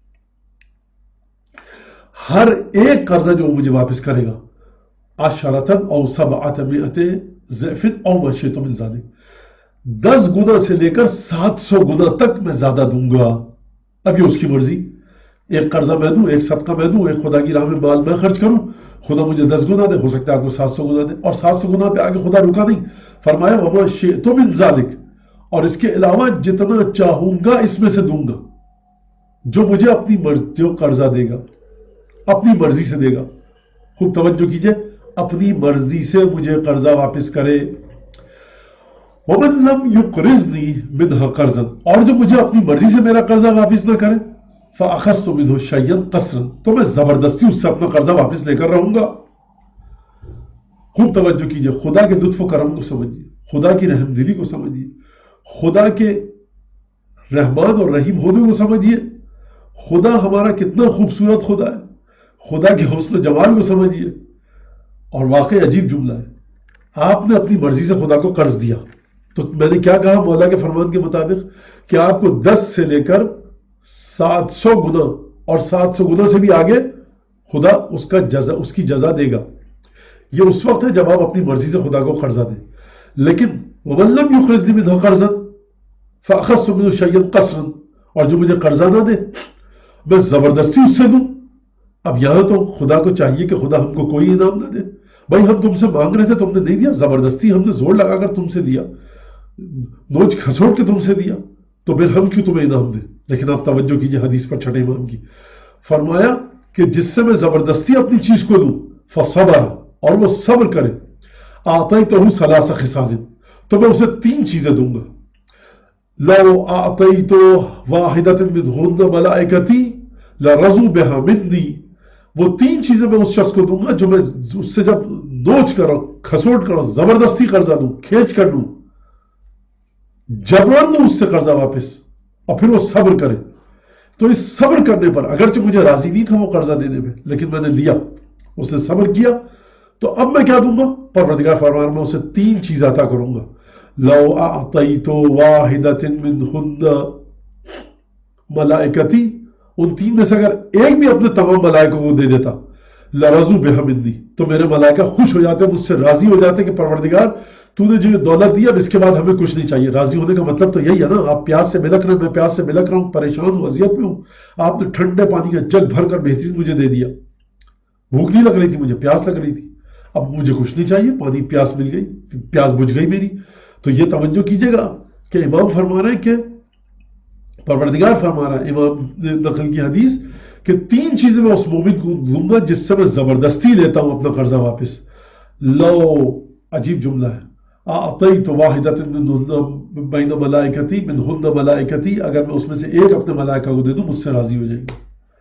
ہر ایک قرضہ جو مجھے واپس کرے گا، عشرۃ او سبعۃ مئۃ ضعف او ما شئت من ذلک، دس گنا سے لے کر سات سو گنا تک میں زیادہ دوں گا. اب یہ اس کی مرضی. ایک قرضہ میں دوں، ایک صدقہ میں دوں، ایک خدا کی راہ میں مال میں خرچ کروں، خدا مجھے دس گنا دے، ہو سکتا ہے آپ کو سات سو گنا دے. اور سات سو گنا پہ آگے خدا رکا نہیں، فرمایا وما شئت من ذلک، اور اس کے علاوہ جتنا چاہوں گا اس میں سے دوں گا. جو مجھے اپنی مرضی جو قرضہ دے گا اپنی مرضی سے دے گا. خوب توجہ کیجئے، اپنی مرضی سے مجھے قرضہ واپس کرے. ومن لم یقرضنی منہ قرضا، اور جو مجھے اپنی مرضی سے میرا قرضہ واپس نہ کرے، فاخذت منہ شیئا قسرا، تو میں زبردستی اس سے اپنا قرضہ واپس لے کر رہوں گا. خوب توجہ کیجئے، خدا کے لطف و کرم کو سمجھیے، خدا کی رحم دلی کو سمجھیے، خدا کے رحمان اور رحیم ہونے کو سمجھیے. خدا ہمارا کتنا خوبصورت خدا ہے، خدا کے حسن و جمال کو سمجھیے. اور واقعی عجیب جملہ ہے، آپ نے اپنی مرضی سے خدا کو قرض دیا، تو میں نے کیا کہا مولا کے فرمان کے مطابق کہ آپ کو دس سے لے کر سات سو گنا اور سات سو گنا سے بھی آگے خدا اس کا جزا اس کی جزا دے گا. یہ اس وقت ہے جب آپ اپنی مرضی سے خدا کو قرضہ دیں. لیکن ومن لم یقرضنی منہ قرضا فاخذت منہ شیئا قسرا، اور جو مجھے قرضہ نہ دے میں زبردستی اس سے دوں. اب یہاں تو خدا کو چاہیے کہ خدا ہم کو کوئی انعام نہ دے. بھائی ہم تم سے مانگ رہے تھے، تم نے نہیں دیا، زبردستی ہم نے زور لگا کر تم سے دیا، نوچ کھسوڑ کے تم سے دیا، تو پھر ہم کیوں تمہیں انعام دیں. لیکن آپ توجہ کیجئے حدیث پر چھٹے امام کی، فرمایا کہ جس سے میں زبردستی اپنی چیز کو دوں فصبر، اور وہ صبر کرے، اعطیتہ ثلاث خصال، تو میں اسے تین چیزیں دوں گا. لو اعطیت واحدۃ منہن ملائکتی لرضوا بها منی، وہ تین چیزیں میں اس شخص کو دوں گا جو میں اس سے جب نوچ کرو، کھسوٹ کرو، زبردستی قرضہ دوں، کھینچ کر لوں، جبرن لوں اس سے قرضہ واپس، اور پھر وہ صبر کرے. تو اس صبر کرنے پر اگرچہ مجھے راضی نہیں تھا وہ قرضہ دینے میں، لیکن میں نے لیا، اس نے صبر کیا، تو اب میں کیا دوں گا؟ پروردگار فرمان میں اسے تین چیز عطا کروں گا. لو اعطیت واحدۃ منہن ملائکتی، ان تین میں سے اگر ایک بھی اپنے تمام ملائکوں کو دے دیتا، لرضوا بها منی، تو میرے ملائکہ خوش ہو جاتے، مجھ سے راضی ہو جاتے کہ پروردگار تو نے جو دولت دیا اب اس کے بعد ہمیں کچھ نہیں چاہیے. راضی ہونے کا مطلب تو یہی ہے نا، آپ پیاس سے بلک رہے ہیں، میں پیاس سے بلک رہا ہوں، پریشان ہوں، اذیت میں ہوں، آپ نے ٹھنڈے پانی کا جگ بھر کر بہترین مجھے دے دیا. بھوک نہیں لگ رہی تھی مجھے، پیاس لگ رہی تھی، اب مجھے کچھ نہیں چاہیے، پانی پیاس مل گئی، پیاس بجھ گئی میری. تو یہ توجہ کیجئے گا کہ امام فرما رہے ہیں کہ پروردگار فرما رہا ہے، امام نے نقل کی حدیث کہ تین چیزیں میں اس مومن کو دوں گا جس سے میں زبردستی لیتا ہوں اپنا قرضہ واپس. لو، عجیب جملہ ہے، اعطیت واحدۃ منہن بین ملائکتی منہن ملائکتی، اگر میں اس میں سے ایک اپنے ملائکہ کو دے دوں مجھ سے راضی ہو جائیں گے.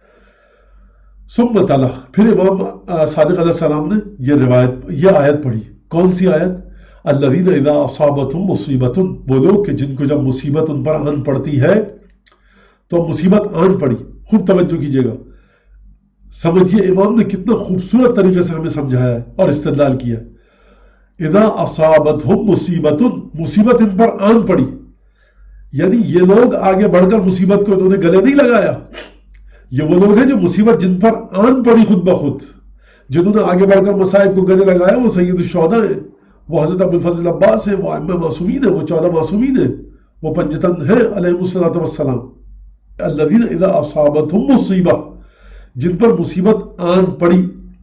ثم تلا، پھر امام صادق علیہ السلام نے یہ روایت یہ آیت پڑھی. کون سی آیت؟ الذین اذا اصابتہم مصیبۃ، وہ لوگ کہ جن کو جب مصیبت ان پر آن پڑتی ہے، تو مصیبت آن پڑی. خوب توجہ کیجئے گا، سمجھیے امام نے کتنا خوبصورت طریقے سے ہمیں سمجھایا ہے اور استدلال کیا. اذا اصابتہم مصیبۃ، مصیبت ان پر آن پڑی، یعنی یہ لوگ آگے بڑھ کر مصیبت کو انہوں نے گلے نہیں لگایا. یہ وہ لوگ ہیں جو مصیبت جن پر آن پڑی خود بخود، جنہوں نے آگے بڑھ کر مصائب کو گلے لگایا، وہ سید الشہداء ہیں، وہ حضرت ابو الفضل عباس ہیں، وہ ائمہ معصومین ہیں، وہ چودہ معصومین ہیں، وہ پنجتن ہیں علیہم الصلوۃ والسلام. الذین اذا اصابتہم مصیبہ، جن پر مصیبت آن پڑی.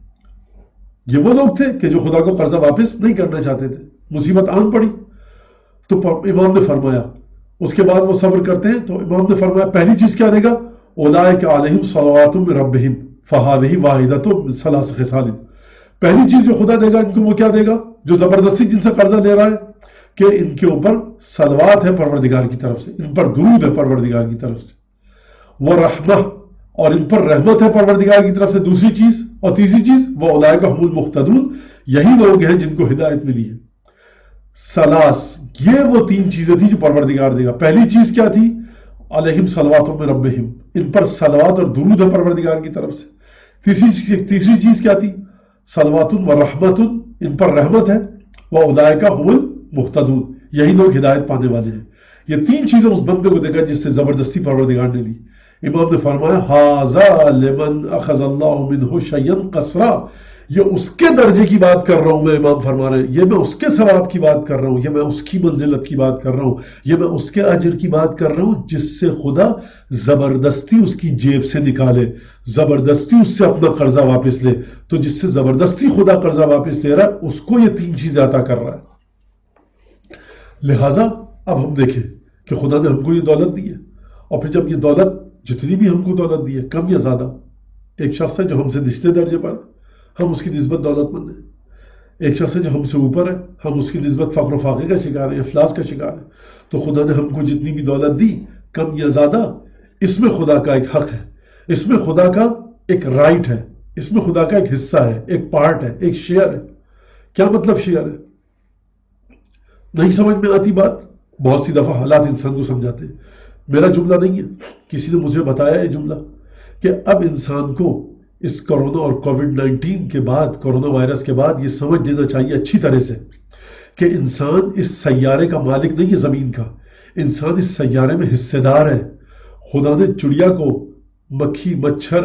یہ وہ لوگ تھے کہ جو خدا کو قرضہ واپس نہیں کرنا چاہتے تھے، مصیبت آن پڑی تو امام نے فرمایا اس کے بعد وہ صبر کرتے ہیں. تو امام نے فرمایا پہلی چیز کیا دے گا؟ اولئک علیہم صلوات من ربہم فہذہ واحدۃ من ثلاث خصال. پہلی چیز جو خدا دے گا ان کو وہ کیا دے گا؟ جو زبردستی جن سے قرضہ لے رہا ہے، کہ ان کے اوپر صلوات ہے پروردگار کی طرف سے، ان پر درود ہے پروردگار کی طرف سے، وہ رحمہ، اور ان پر رحمت ہے پروردگار کی طرف سے. دوسری چیز اور تیسری چیز وہ اولئک هم المہتدون، یہی لوگ ہیں جن کو ہدایت ملی ہے. سلاس، یہ وہ تین چیزیں تھیں جو پروردگار دے گا. پہلی چیز کیا تھی؟ علیہم صلوات من ربہم، ان پر صلوات اور درود ہے پروردگار کی طرف سے. تیسری تیسری چیز کیا تھی؟ صلوات و رحمت، ان پر رحمت ہے. واولئک هم المہتدون، یہی لوگ ہدایت پانے والے ہیں. یہ تین چیزیں اس بندے کو دے گا جس سے زبردستی پروردگار نے لی. امام نے فرمایا ھذا لمن اخذ اللہ منہ شیئا قصرا، یہ اس کے درجے کی بات کر رہا ہوں میں. امام فرما رہے ہیں یہ میں اس کے ثواب کی بات کر رہا ہوں، یہ میں اس کی منزلت کی بات کر رہا ہوں، یہ میں اس کے اجر کی بات کر رہا ہوں جس سے خدا زبردستی اس کی جیب سے نکالے، زبردستی اس سے اپنا قرضہ واپس لے. تو جس سے زبردستی خدا قرضہ واپس لے رہا ہے اس کو یہ تین چیزیں عطا کر رہا ہے. لہٰذا اب ہم دیکھیں کہ خدا نے ہم کو یہ دولت دی ہے، اور پھر جب یہ دولت جتنی بھی ہم کو دولت دی ہے، کم یا زیادہ، ایک شخص ہے جو ہم سے نچلے درجے پر، ہم اس کی نسبت دولت مند ہیں. ایک شخص ہے جو ہم سے اوپر ہے، ہم اس کی نسبت فقر و فاقے کا شکار ہیں، افلاس کا شکار ہیں. تو خدا نے ہم کو جتنی بھی دولت دی، کم یا زیادہ، اس میں خدا کا ایک حق ہے، اس میں خدا کا ایک رائٹ ہے، اس میں خدا کا ایک حصہ ہے، ایک پارٹ ہے، ایک شیئر ہے. کیا مطلب شیئر ہے؟ نہیں سمجھ میں آتی بات؟ بہت سی دفعہ حالات انسان کو سمجھاتے ہیں. میرا جملہ نہیں ہے، کسی نے مجھے بتایا یہ جملہ کہ اب انسان کو اس کرونا اور کووڈ نائنٹین کے بعد، کرونا وائرس کے بعد، یہ سمجھ لینا چاہیے اچھی طرح سے کہ انسان اس سیارے کا مالک نہیں ہے زمین کا، انسان اس سیارے میں حصے دار ہے. خدا نے چڑیا کو، مکھی، مچھر،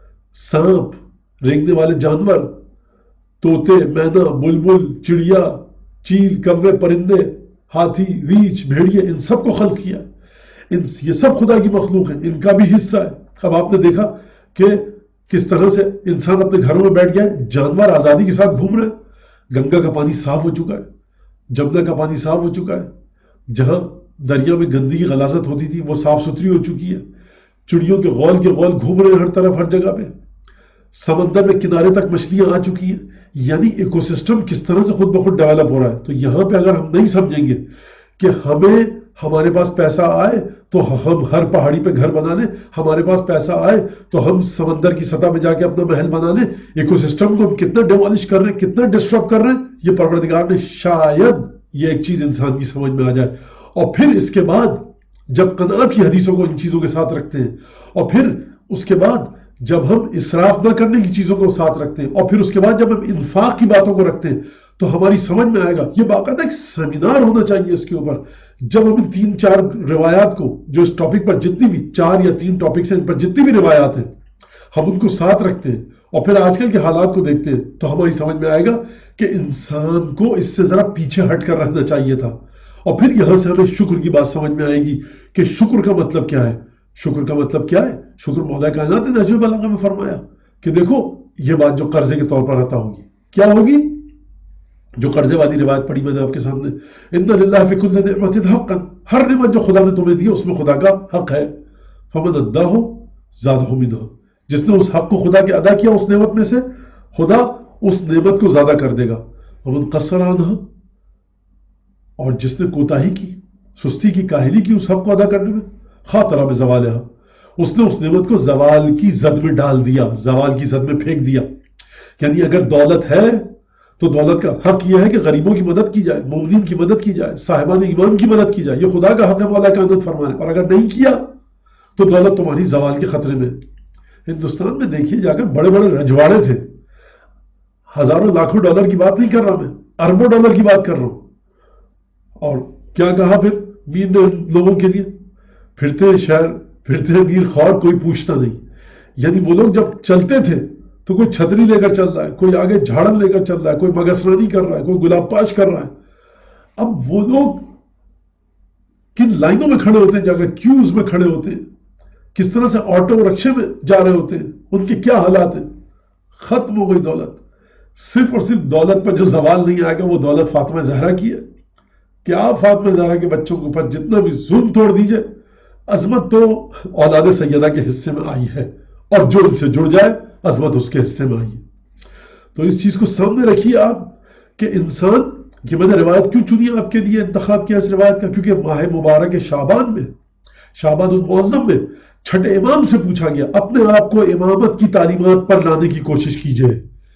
سانپ، رینگنے والے جانور، طوطے، مینا، بلبل، چڑیا، چیل، کوے، پرندے، ہاتھی، ریچھ، بھیڑیے، ان سب کو خلق کیا. ان یہ سب خدا کی مخلوق ہیں، ان کا بھی حصہ ہے. اب آپ نے دیکھا کہ کس طرح سے انسان اپنے گھروں میں بیٹھ گیا ہے، جانور آزادی کے ساتھ گھوم رہے ہیں. گنگا کا پانی صاف ہو چکا ہے، جمنا کا پانی صاف ہو چکا ہے، جہاں دریا میں گندگی غلاظت ہوتی تھی وہ صاف ستھری ہو چکی ہے. چڑیوں کے غول کے غول گھوم رہے ہیں ہر طرف، ہر جگہ پہ. سمندر میں کنارے تک مچھلیاں آ چکی ہیں. یعنی ایکو سسٹم کس طرح سے خود بخود ڈیولپ ہو رہا ہے. تو یہاں پہ اگر ہم نہیں سمجھیں گے کہ ہمیں ہمارے پاس پیسہ آئے تو ہم ہر پہاڑی پہ گھر بنا لیں، ہمارے پاس پیسہ آئے تو ہم سمندر کی سطح پہ جا کے اپنا محل بنا لیں، ایکو سسٹم کو ہم کتنا ڈیمالش کر رہے ہیں، کتنا ڈسٹرب کر رہے ہیں. یہ پروردگار نے شاید یہ ایک چیز انسان کی سمجھ میں آ جائے. اور پھر اس کے بعد جب قناعت کی حدیثوں کو ان چیزوں کے ساتھ رکھتے ہیں، اور پھر اس کے بعد جب ہم اسراف نہ کرنے کی چیزوں کو ساتھ رکھتے ہیں، اور پھر اس کے بعد جب ہم انفاق کی باتوں کو رکھتے ہیں، تو ہماری سمجھ میں آئے گا. یہ باقاعدہ ایک سیمینار ہونا چاہیے اس کے اوپر. جب ہم ان تین چار روایات کو، جو اس ٹاپک پر جتنی بھی چار یا تین ٹاپکس ہیں، ان پر جتنی بھی روایات ہیں، ہم ان کو ساتھ رکھتے ہیں اور پھر آج کل کے حالات کو دیکھتے ہیں، تو ہماری سمجھ میں آئے گا کہ انسان کو اس سے ذرا پیچھے ہٹ کر رہنا چاہیے تھا. اور پھر یہاں سے ہمیں شکر کی بات سمجھ میں آئے گی کہ شکر کا مطلب کیا ہے. شکر کا مطلب کیا ہے؟ شکر مولا کائنات نے نہج البلاغہ میں فرمایا کہ دیکھو یہ بات جو قرضے کے طور پر عطا ہوگی کیا ہوگی؟ جو قرضے والی روایت پڑھی میں نے آپ کے سامنے، ان للہ فی کل نعمت حقا، ہر نعمت جو خدا نے تمہیں دی اس میں خدا کا حق ہے. فمن اداہ زادہ منہ، جس نے اس حق کو خدا کے ادا کیا اس نعمت میں سے، خدا اس نعمت کو زیادہ کر دے گا. ومن قصر عنہ، اور جس نے کوتاہی کی، سستی کی، کاہلی کی اس حق کو ادا کرنے میں، خاطرہ میں زوالہ، اس نے اس نعمت کو زوال کی زد میں ڈال دیا، زوال کی زد میں پھینک دیا. یعنی اگر دولت ہے تو دولت کا حق یہ ہے کہ غریبوں کی مدد کی جائے، مومنین کی مدد کی جائے، صاحبان ایمان کی مدد کی جائے، یہ خدا کا حق ہے مولا کائنات فرمانے. اور اگر نہیں کیا تو دولت تمہاری زوال کے خطرے میں. ہندوستان میں دیکھیے جا کر بڑے بڑے رجواڑے تھے، ہزاروں لاکھوں ڈالر کی بات نہیں کر رہا میں، اربوں ڈالر کی بات کر رہا ہوں. اور کیا کہا پھر میر نے لوگوں کے لیے، پھرتے شہر پھرتے میر خوار کوئی پوچھتا نہیں. یعنی وہ لوگ جب چلتے تھے تو کوئی چھتری لے کر چل رہا ہے، کوئی آگے جھاڑن لے کر چل رہا ہے، کوئی مگسرانی کر رہا ہے، کوئی گلاب پاش کر رہا ہے. اب وہ لوگ کن لائنوں میں کھڑے ہوتے ہیں، جا کر کیوز میں کھڑے ہوتے ہیں، کس طرح سے آٹو رکشے میں جا رہے ہوتے ہیں، ان کے کیا حالات ہیں. ختم ہو گئی دولت. صرف اور صرف دولت پر جو زوال نہیں آئے گا وہ دولت فاطمہ زہرا کی ہے کہ آپ فاطمہ زہرا کے بچوں کے اوپر جتنا بھی ظلم توڑ دیجئے، عظمت تو اولاد سیدہ کے حصے میں آئی ہے، اور جو ان سے جڑ جائے عظمت اس کے حصے میں آئی ہے. تو اس چیز کو سامنے رکھیے آپ کہ انسان، یہ میں نے روایت کیوں چنی آپ کے لیے، انتخاب کیا اس روایت کا، کیونکہ ماہ مبارک شعبان میں، شعبان المعظم میں چھٹے امام سے پوچھا گیا اپنے آپ کو امامت کی تعلیمات پر لانے کی کوشش کیجئے.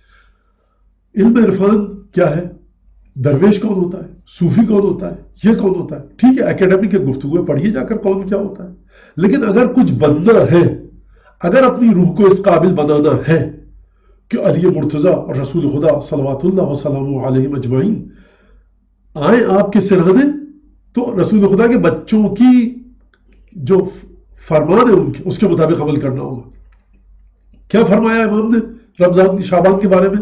علم عرفان کیا ہے، درویش کون ہوتا ہے، صوفی کون ہوتا ہے، یہ کون ہوتا ہے، ٹھیک ہے اکیڈمی کے گفتگو پڑھیے جا کر کون کیا ہوتا ہے. لیکن اگر کچھ بننا ہے، اگر اپنی روح کو اس قابل بنانا ہے کہ علی مرتضیٰ اور رسول خدا صلوات اللہ وسلم علیہ مجمعین آئیں آپ کے سرانے، تو رسول خدا کے بچوں کی جو فرمان ہے ان کے اس کے مطابق عمل کرنا ہوگا. کیا فرمایا امام نے رمضان شعبان کے بارے میں؟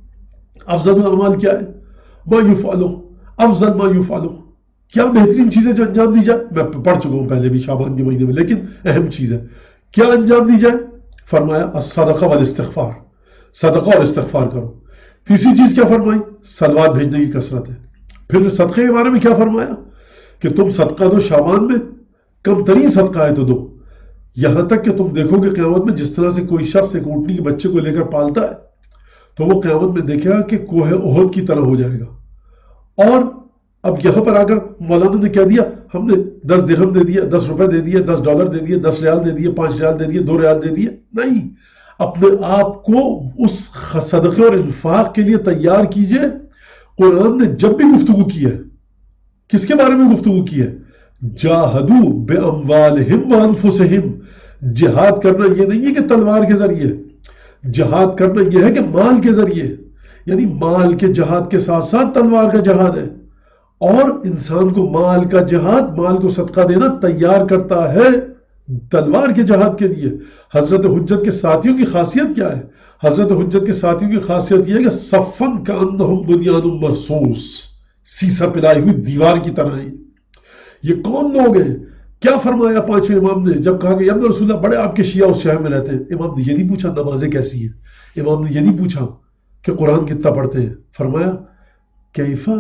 افضل الاعمال کیا ہے؟ ما یفعل، افضل ما یفعل، کیا بہترین چیزیں جو انجام دی جائے. میں پڑھ چکا ہوں پہلے بھی شعبان کے مہینے میں، لیکن اہم چیز ہے کیا انجام دی جائے. فرمایا الصدقہ والاستغفار، صدقہ اور استغفار کرو. تیسری چیز کیا فرمائی؟ صلوات بھیجنے کی کثرت ہے. پھر صدقے کے بارے میں کیا فرمایا کہ تم صدقہ دو شعبان میں، کم ترین صدقہ ہے تو دو، یہاں تک کہ تم دیکھو کہ قیامت میں جس طرح سے کوئی شخص ایک اونٹنی کے بچے کو لے کر پالتا ہے تو وہ قیامت میں دیکھے گا کہ کوہ احد کی طرح ہو جائے گا. اور اب یہاں پر آ کر مولانا نے کیا دیا، ہم نے دس درہم دے دیا، دس روپے دے دیے، دس ڈالر دے دیے، دس ریال دے دیے، پانچ ریال دے دیے، دو ریال دے دیے. نہیں، اپنے آپ کو اس صدقے اور انفاق کے لیے تیار کیجئے. قرآن نے جب بھی گفتگو کی ہے، کس کے بارے میں گفتگو کی ہے؟ جاہدو باموالہم وانفسہم. جہاد کرنا یہ نہیں ہے کہ تلوار کے ذریعے، جہاد کرنا یہ ہے کہ مال کے ذریعے. یعنی مال کے جہاد کے ساتھ ساتھ تلوار کا جہاد ہے. اور انسان کو مال کا جہاد، مال کو صدقہ دینا تیار کرتا ہے تلوار کے جہاد کے لیے. حضرت حجت کے ساتھیوں کی خاصیت کیا ہے؟ حضرت حجت کے ساتھیوں کی خاصیت یہ ہے کہ صفن کانہم بنیان مرصوص، سیسا پلائی ہوئی دیوار کی طرح ہیں. یہ کون لوگ ہیں؟ کیا فرمایا پانچویں امام نے جب کہا کہ یا رسول اللہ بڑے آپ کے شیعہ اس شہر میں رہتے ہیں؟ امام نے یہ نہیں پوچھا نمازیں کیسی ہیں، امام نے یہ نہیں پوچھا کہ قرآن کتنا پڑھتے ہیں. فرمایا کیفا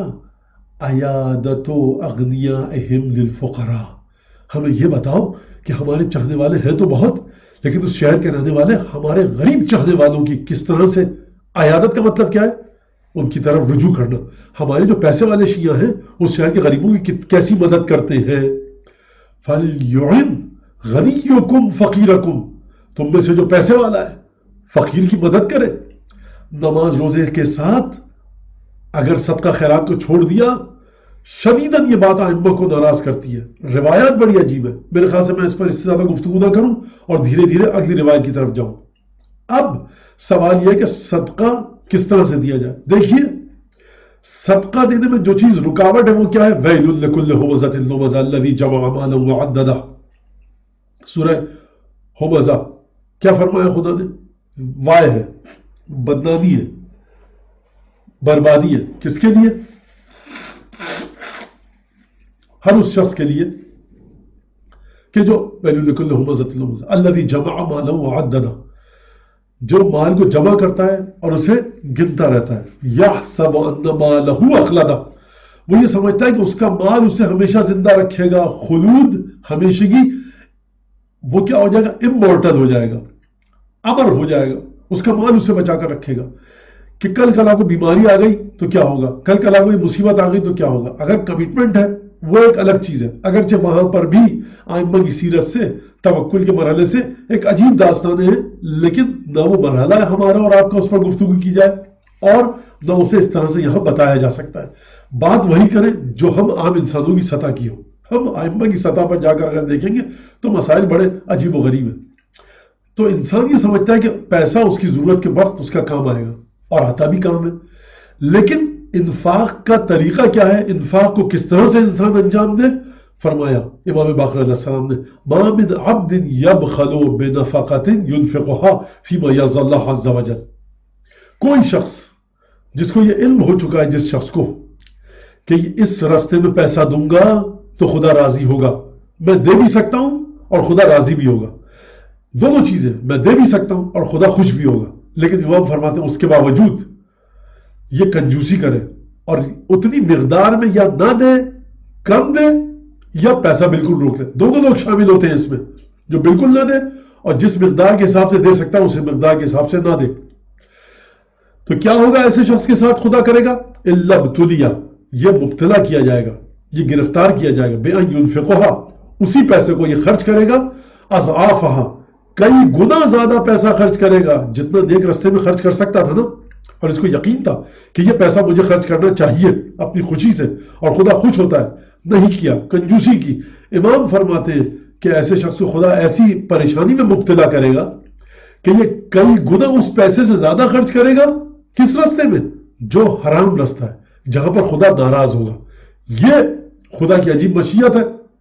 عیادت اغنیائہم للفقراء، ہمیں یہ بتاؤ کہ ہمارے چاہنے والے ہیں تو بہت، لیکن اس شہر کے رہنے والے ہمارے غریب چاہنے والوں کی کس طرح سے، عیادت کا مطلب کیا ہے؟ ان کی طرف رجوع کرنا. ہمارے جو پیسے والے شیعہ ہیں اس شہر کے غریبوں کی کیسی مدد کرتے ہیں. فَلْيُعِنْ غَنِيُّكُمْ فَقِيرَكُمْ، تم میں سے جو پیسے والا ہے فقیر کی مدد کرے. نماز روزے کے ساتھ اگر صدقہ خیرات کو چھوڑ دیا، شدیداً یہ بات ائمہ کو ناراض کرتی ہے. روایات بڑی عجیب ہے، میرے خیال سے میں اس پر اس سے زیادہ گفتگو نہ کروں اور دھیرے دھیرے اگلی روایت کی طرف جاؤں. اب سوال یہ ہے کہ صدقہ کس طرح سے دیا جائے. دیکھیے صدقہ دینے میں جو چیز رکاوٹ ہے وہ کیا ہے؟ وَيْلٌ لِكُلِّ هُمَزَةٍ لُمَزَةٍ الَّذِي جَمَعَ مَالًا وَعَدَّدَهُ. سورہ ہمزہ کیا فرمایا خدا نے؟ وائے ہے، بدنامی ہے، بربادی ہے. کس کے لیے؟ ہر اس شخص کے لیے کہ جو وَيْلٌ لِكُلِّ هُمَزَةٍ لُمَزَةٍ الَّذِي جَمَعَ مَالًا وَعَدَّدَهُ. جو مال کو جمع کرتا ہے اور اسے گنتا رہتا ہے، یحسب ان مالہ اخلدہ، وہ یہ سمجھتا ہے کہ اس کا مال اسے ہمیشہ زندہ رکھے گا، خلود ہمیشگی، وہ کیا ہو جائے گا، امورٹل ہو جائے گا، امر ہو جائے گا، اس کا مال اسے بچا کر رکھے گا کہ کل کلا کو بیماری آ گئی تو کیا ہوگا، کل کلا کوئی مصیبت آ گئی تو کیا ہوگا۔ اگر کمٹمنٹ ہے وہ ایک الگ چیز ہے، اگرچہ وہاں پر بھی ائمہ کی سیرت سے توکل کے مرحلے سے ایک عجیب داستانیں ہیں، لیکن نہ وہ مرحلہ ہے ہمارا اور آپ کا اس پر گفتگو کی جائے اور نہ اسے اس طرح سے یہاں بتایا جا سکتا ہے۔ بات وہی کریں جو ہم عام انسانوں کی سطح کی ہو۔ ہم ائمہ کی سطح پر جا کر اگر دیکھیں گے تو مسائل بڑے عجیب و غریب ہیں۔ تو انسان یہ سمجھتا ہے کہ پیسہ اس کی ضرورت کے وقت اس کا کام آئے گا، اور آتا بھی کام ہے، لیکن انفاق کا طریقہ کیا ہے، انفاق کو کس طرح سے انسان انجام دے۔ فرمایا امام باقر علیہ السلام نے، ما من عبد یبخل بنفقۃ ينفقها فيما يرضى الله عز وجل، کوئی شخص جس کو یہ علم ہو چکا ہے، جس شخص کو کہ اس راستے میں پیسہ دوں گا تو خدا راضی ہوگا، میں دے بھی سکتا ہوں اور خدا راضی بھی ہوگا، دونوں چیزیں، میں دے بھی سکتا ہوں اور خدا خوش بھی ہوگا، لیکن امام فرماتے ہیں اس کے باوجود یہ کنجوسی کرے اور اتنی مقدار میں یا نہ دے، کم دے، یا پیسہ بالکل روک لے۔ دونوں لوگ شامل ہوتے ہیں اس میں، جو بالکل نہ دے اور جس مقدار کے حساب سے دے سکتا ہے اسے مقدار کے حساب سے نہ دے۔ تو کیا ہوگا ایسے شخص کے ساتھ، خدا کرے گا الا ابتلیا، یہ مبتلا کیا جائے گا، یہ گرفتار کیا جائے گا، بان ينفقها، اسی پیسے کو یہ خرچ کرے گا، اضعافها، کئی گنا زیادہ پیسہ خرچ کرے گا جتنا نیک رستے میں خرچ کر سکتا تھا نا، اور اس کو یقین تھا کہ یہ پیسہ مجھے خرچ کرنا چاہیے اپنی خوشی سے اور خدا خوش ہوتا ہے، نہیں کیا، کنجوسی کی۔ امام فرماتے ہیں کہ ایسے شخص کو خدا ایسی پریشانی میں مبتلا کرے گا کہ یہ کئی گنا اس پیسے سے زیادہ خرچ کرے گا، کس راستے میں، جو حرام راستہ ہے، جہاں پر خدا ناراض ہوگا۔ یہ خدا کی عجیب مشیت ہے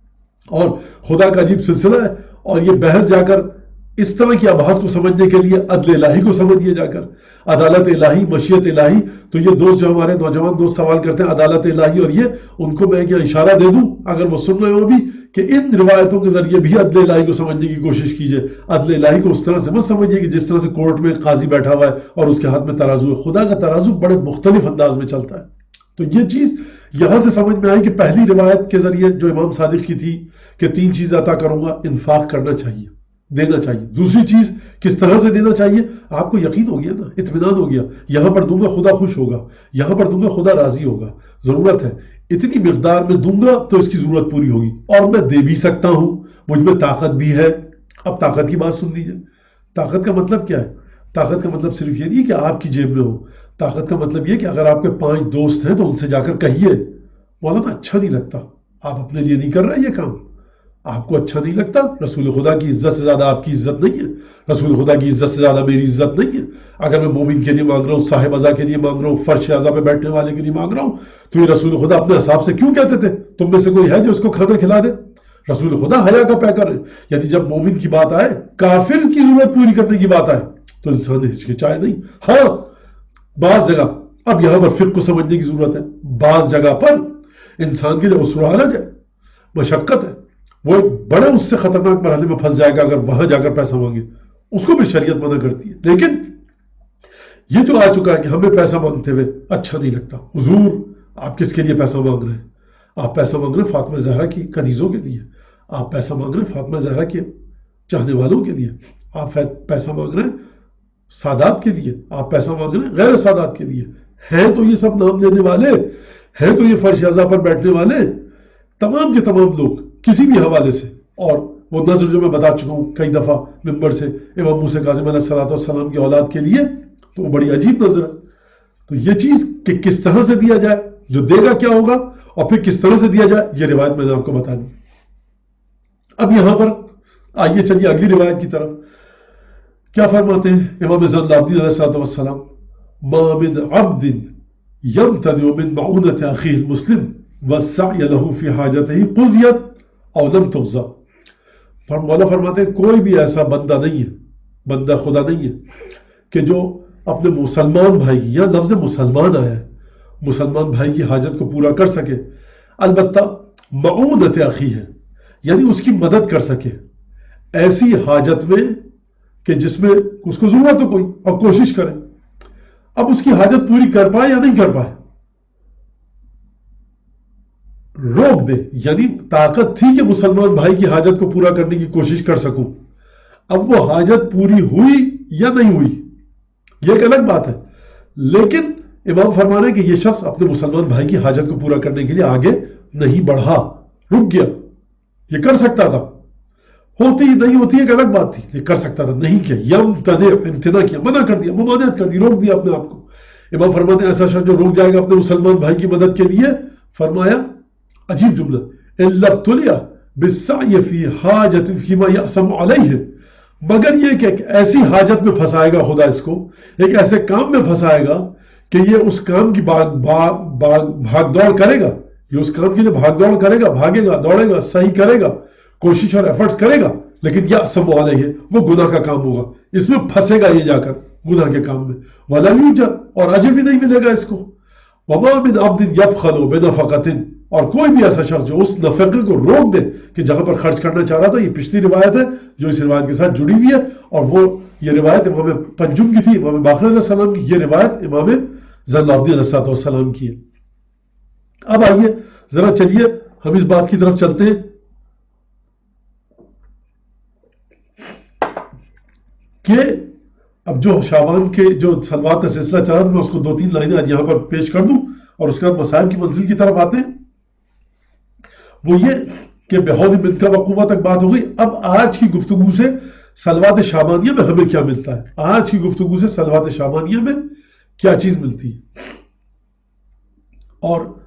اور خدا کا عجیب سلسلہ ہے، اور یہ بحث جا کر اس طرح کی آبھاس کو سمجھنے کے لیے عدل الہی کو سمجھیے جا کر، عدالت الہی، مشیت الہی۔ تو یہ دوست جو ہمارے نوجوان دوست سوال کرتے ہیں عدالت الہی اور یہ، ان کو میں کیا اشارہ دے دوں اگر وہ سن رہے ہو بھی کہ ان روایتوں کے ذریعے بھی عدل الہی کو سمجھنے کی کوشش کیجئے۔ عدل الہی کو اس طرح سے مت سمجھیے کہ جس طرح سے کورٹ میں قاضی بیٹھا ہوا ہے اور اس کے ہاتھ میں ترازو ہے۔ خدا کا ترازو بڑے مختلف انداز میں چلتا ہے۔ تو یہ چیز یہاں سے سمجھ میں آئی کہ پہلی روایت کے ذریعے جو امام صادق کی تھی کہ تین چیز عطا کروں گا، انفاق کرنا چاہیے، دینا چاہیے۔ دوسری چیز کس طرح سے دینا چاہیے، آپ کو یقین ہو گیا نا، اطمینان ہو گیا، یہاں پر دوں گا خدا خوش ہوگا، یہاں پر دوں گا خدا راضی ہوگا، ضرورت ہے اتنی مقدار میں دوں گا تو اس کی ضرورت پوری ہوگی، اور میں دے بھی سکتا ہوں، مجھ میں طاقت بھی ہے۔ اب طاقت کی بات سن لیجیے، طاقت کا مطلب کیا ہے؟ طاقت کا مطلب صرف یہ نہیں کہ آپ کی جیب میں ہو، طاقت کا مطلب یہ کہ اگر آپ کے پانچ دوست ہیں تو ان سے جا کر کہیے مولانا اچھا نہیں لگتا، آپ اپنے لیے نہیں کر رہے یہ کام، آپ کو اچھا نہیں لگتا، رسول خدا کی عزت سے زیادہ آپ کی عزت نہیں ہے، رسول خدا کی عزت سے زیادہ میری عزت نہیں ہے۔ اگر میں مومن کے لیے مانگ رہا ہوں، صاحب ازا کے لیے مانگ رہا ہوں، فرش ازا پہ بیٹھنے والے کے لیے مانگ رہا ہوں، تو یہ رسول خدا اپنے حساب سے کیوں کہتے تھے تم میں سے کوئی ہے جو اس کو کھانا کھلا دے؟ رسول خدا حیا کا پیکر ہے، یعنی جب مومن کی بات آئے، کافر کی ضرورت پوری کرنے کی بات آئے تو انسان ہچکچائے نہیں۔ ہاں بعض جگہ، اب یہاں پر فقہ کو سمجھنے کی ضرورت ہے، بعض جگہ پر انسان کے لیے عسر و حرج ہے، مشقت ہے، وہ بڑے اس سے خطرناک مرحلے میں پھنس جائے گا اگر وہاں جا کر پیسہ مانگے، اس کو بھی شریعت منع کرتی ہے۔ لیکن یہ جو آ چکا ہے کہ ہمیں پیسہ مانگتے ہوئے اچھا نہیں لگتا، حضور آپ کس کے لیے پیسہ مانگ رہے ہیں؟ آپ پیسہ مانگ رہے ہیں فاطمہ زہرا کی کنیزوں کے لیے، آپ پیسہ مانگ رہے ہیں فاطمہ زہرا کے چاہنے والوں کے لیے، آپ پیسہ مانگ رہے ہیں سادات کے لیے، آپ پیسہ مانگ رہے ہیں غیر سادات کے لیے، ہیں تو یہ سب نام لینے والے، ہیں تو یہ فرش اعضا پر بیٹھنے والے، تمام کے تمام لوگ کسی بھی حوالے سے۔ اور وہ نظر جو میں بتا چکا ہوں کئی دفعہ ممبر سے، امام موسیٰ کاظم علیہ الصلوۃ والسلام کی اولاد کے لیے، تو وہ بڑی عجیب نظر ہے۔ تو یہ چیز کہ کس طرح سے دیا جائے، جو دے گا کیا ہوگا، اور پھر کس طرح سے دیا جائے، یہ روایت میں نے آپ کو بتا دی۔ اب یہاں پر آئیے چلیے اگلی روایت کی طرف۔ کیا فرماتے ہیں امام زین العابدین علیہ الصلوۃ والسلام، ما من عبد يمتنع من معونة أخيه المسلم والسعي له في حاجته قضيت أو لم تقضى۔ مولا فرماتے ہیں کوئی بھی ایسا بندہ نہیں ہے، بندہ خدا نہیں ہے کہ جو اپنے مسلمان بھائی، یا لفظ مسلمان آیا ہے، مسلمان بھائی کی حاجت کو پورا کر سکے، البتہ معونت اخی ہے، یعنی اس کی مدد کر سکے، ایسی حاجت میں کہ جس میں اس کو ضرورت ہو کوئی اور کوشش کرے. اب اس کی حاجت پوری کر پائے یا نہیں کر پائے, روک دے. یعنی طاقت تھی کہ مسلمان بھائی کی حاجت کو پورا کرنے کی کوشش کر سکوں, اب وہ حاجت پوری ہوئی یا نہیں ہوئی یہ ایک الگ بات ہے. لیکن امام فرما رہے ہیں کہ یہ شخص اپنے مسلمان بھائی کی حاجت کو پورا کرنے کے لیے آگے نہیں بڑھا, رک گیا. یہ کر سکتا تھا, ہوتی نہیں ہوتی ایک الگ بات تھی, یہ کر سکتا تھا, نہیں کیا. یم تنے امتنا کیا, منع کر دیا, ممانعت کر دی, روک دیا اپنے آپ کو. امام فرماتے ہیں ایسا شخص جو روک جائے گا اپنے مسلمان بھائی کی مدد کے لیے, فرمایا عجیب جملہ, الا ابتلیا بالسعی فی حاجت فیما یأسم علیہ, مگر یہ کہ ایک ایسی حاجت میں پھنسائے گا خدا اس کو, ایک ایسے کام میں پھنسائے گا کہ یہ اس کام کی بھاگ بھاگ بھاگ دوڑ کرے گا, یہ اس کام کے لیے بھاگ دوڑ کرے گا, بھاگے گا, دوڑے گا, صحیح کرے گا, کوشش اور ایفرٹس کرے گا, لیکن یا سب والے ہے وہ گناہ کا کام ہوگا, اس میں پھنسے گا یہ جا کر گناہ کے کام میں. ولا یوجر, اور اجر بھی نہیں ملے گا اس کو. وما من عبد یبخل بنفقۃ, اور کوئی بھی ایسا شخص جو اس نفقے کو روک دے کہ جہاں پر خرچ کرنا چاہ رہا تھا. یہ پچھلی روایت ہے جو اس روایت کے ساتھ جڑی ہوئی ہے, اور وہ یہ روایت امام پنجم کی تھی, امام باقر علیہ السلام کی. یہ روایت امام زین العابدین علیہ السلام کی ہے. اب آئیے ذرا چلیے ہم اس بات کی طرف چلتے ہیں کہ اب جو شعبان کے جو صلوات کا سلسلہ چل رہا تھا, میں اس کو دو تین لائنیں آج یہاں پر پیش کر دوں اور اس کے بعد مسائل کی منزل کی طرف آتے ہیں. وہ یہ کہ بحول من کا وقوع تک بات ہو گئی. اب آج کی گفتگو سے صلوات شعبانیہ میں ہمیں کیا ملتا ہے, آج کی گفتگو سے صلوات شعبانیہ میں کیا چیز ملتی ہے. اور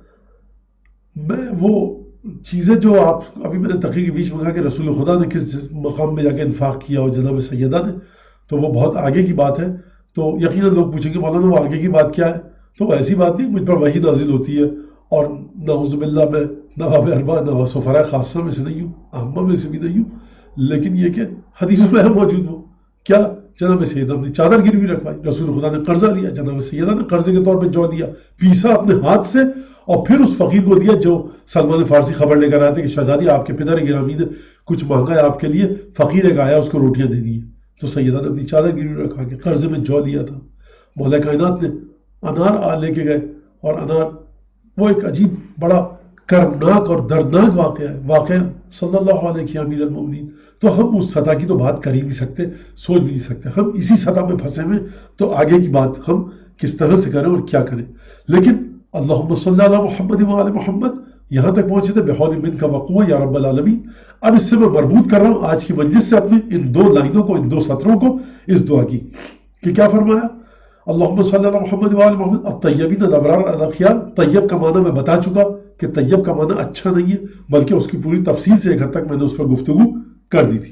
میں وہ چیزیں جو آپ ابھی میں نے تقریر کے بیچ میں کہا کہ رسول خدا نے کس مقام میں جا کے انفاق کیا اور جناب سیدہ نے, تو وہ بہت آگے کی بات ہے. تو یقیناً لوگ پوچھیں گے مولانا وہ آگے کی بات کیا ہے, تو وہ ایسی بات نہیں, مجھ پر وحی نازل ہوتی ہے اور نعوذ باللہ میں نواب اربا نہ سفراء خاصہ میں سے نہیں ہوں, عامہ میں سے بھی نہیں ہوں, لیکن یہ کہ حدیث میں موجود ہو. کیا جناب سیدہ نے چادر گروی رکھوائی, رسول خدا نے قرضہ لیا, جناب سیدہ نے قرضے کے طور پہ جو لیا, پیسا اپنے ہاتھ سے, اور پھر اس فقیر کو دیا جو سلمان فارسی خبر لے کر آئے تھے کہ شہزادی آپ کے پدر گرامی نے کچھ مانگا ہے آپ کے لیے, فقیر ایک آیا اس کو روٹیاں دے دی. تو سیدہ نے اپنی چادر گروی رکھا کے قرضے میں جو لیا تھا. مولا کائنات نے انار آ لے کے گئے, اور انار وہ ایک عجیب بڑا کرمناک اور دردناک واقعہ ہے, واقعہ صلی اللہ علیہ امیر المومنین. تو ہم اس سطح کی تو بات کر ہی نہیں سکتے, سوچ بھی نہیں سکتے, ہم اسی سطح میں پھنسے ہوئے. تو آگے کی بات ہم کس طرح سے کریں اور کیا کریں. لیکن اللہم صلی علی محمد و آل محمد یہاں تک پہنچے تھے بحول من کا وقوع یا رب العالمین. اب اس سے میں مربوط کر رہا ہوں آج کی مجلس سے اپنی ان دو لائنوں کو, ان دو سطروں کو, اس دعا کی کہ کیا فرمایا, اللہم صلی علی محمد و آل محمد الطیبین الابرار الاخیار. طیب کا معنی میں بتا چکا کہ طیب کا معنی اچھا نہیں ہے, بلکہ اس کی پوری تفصیل سے ایک حد تک میں نے اس پر گفتگو کر دی تھی.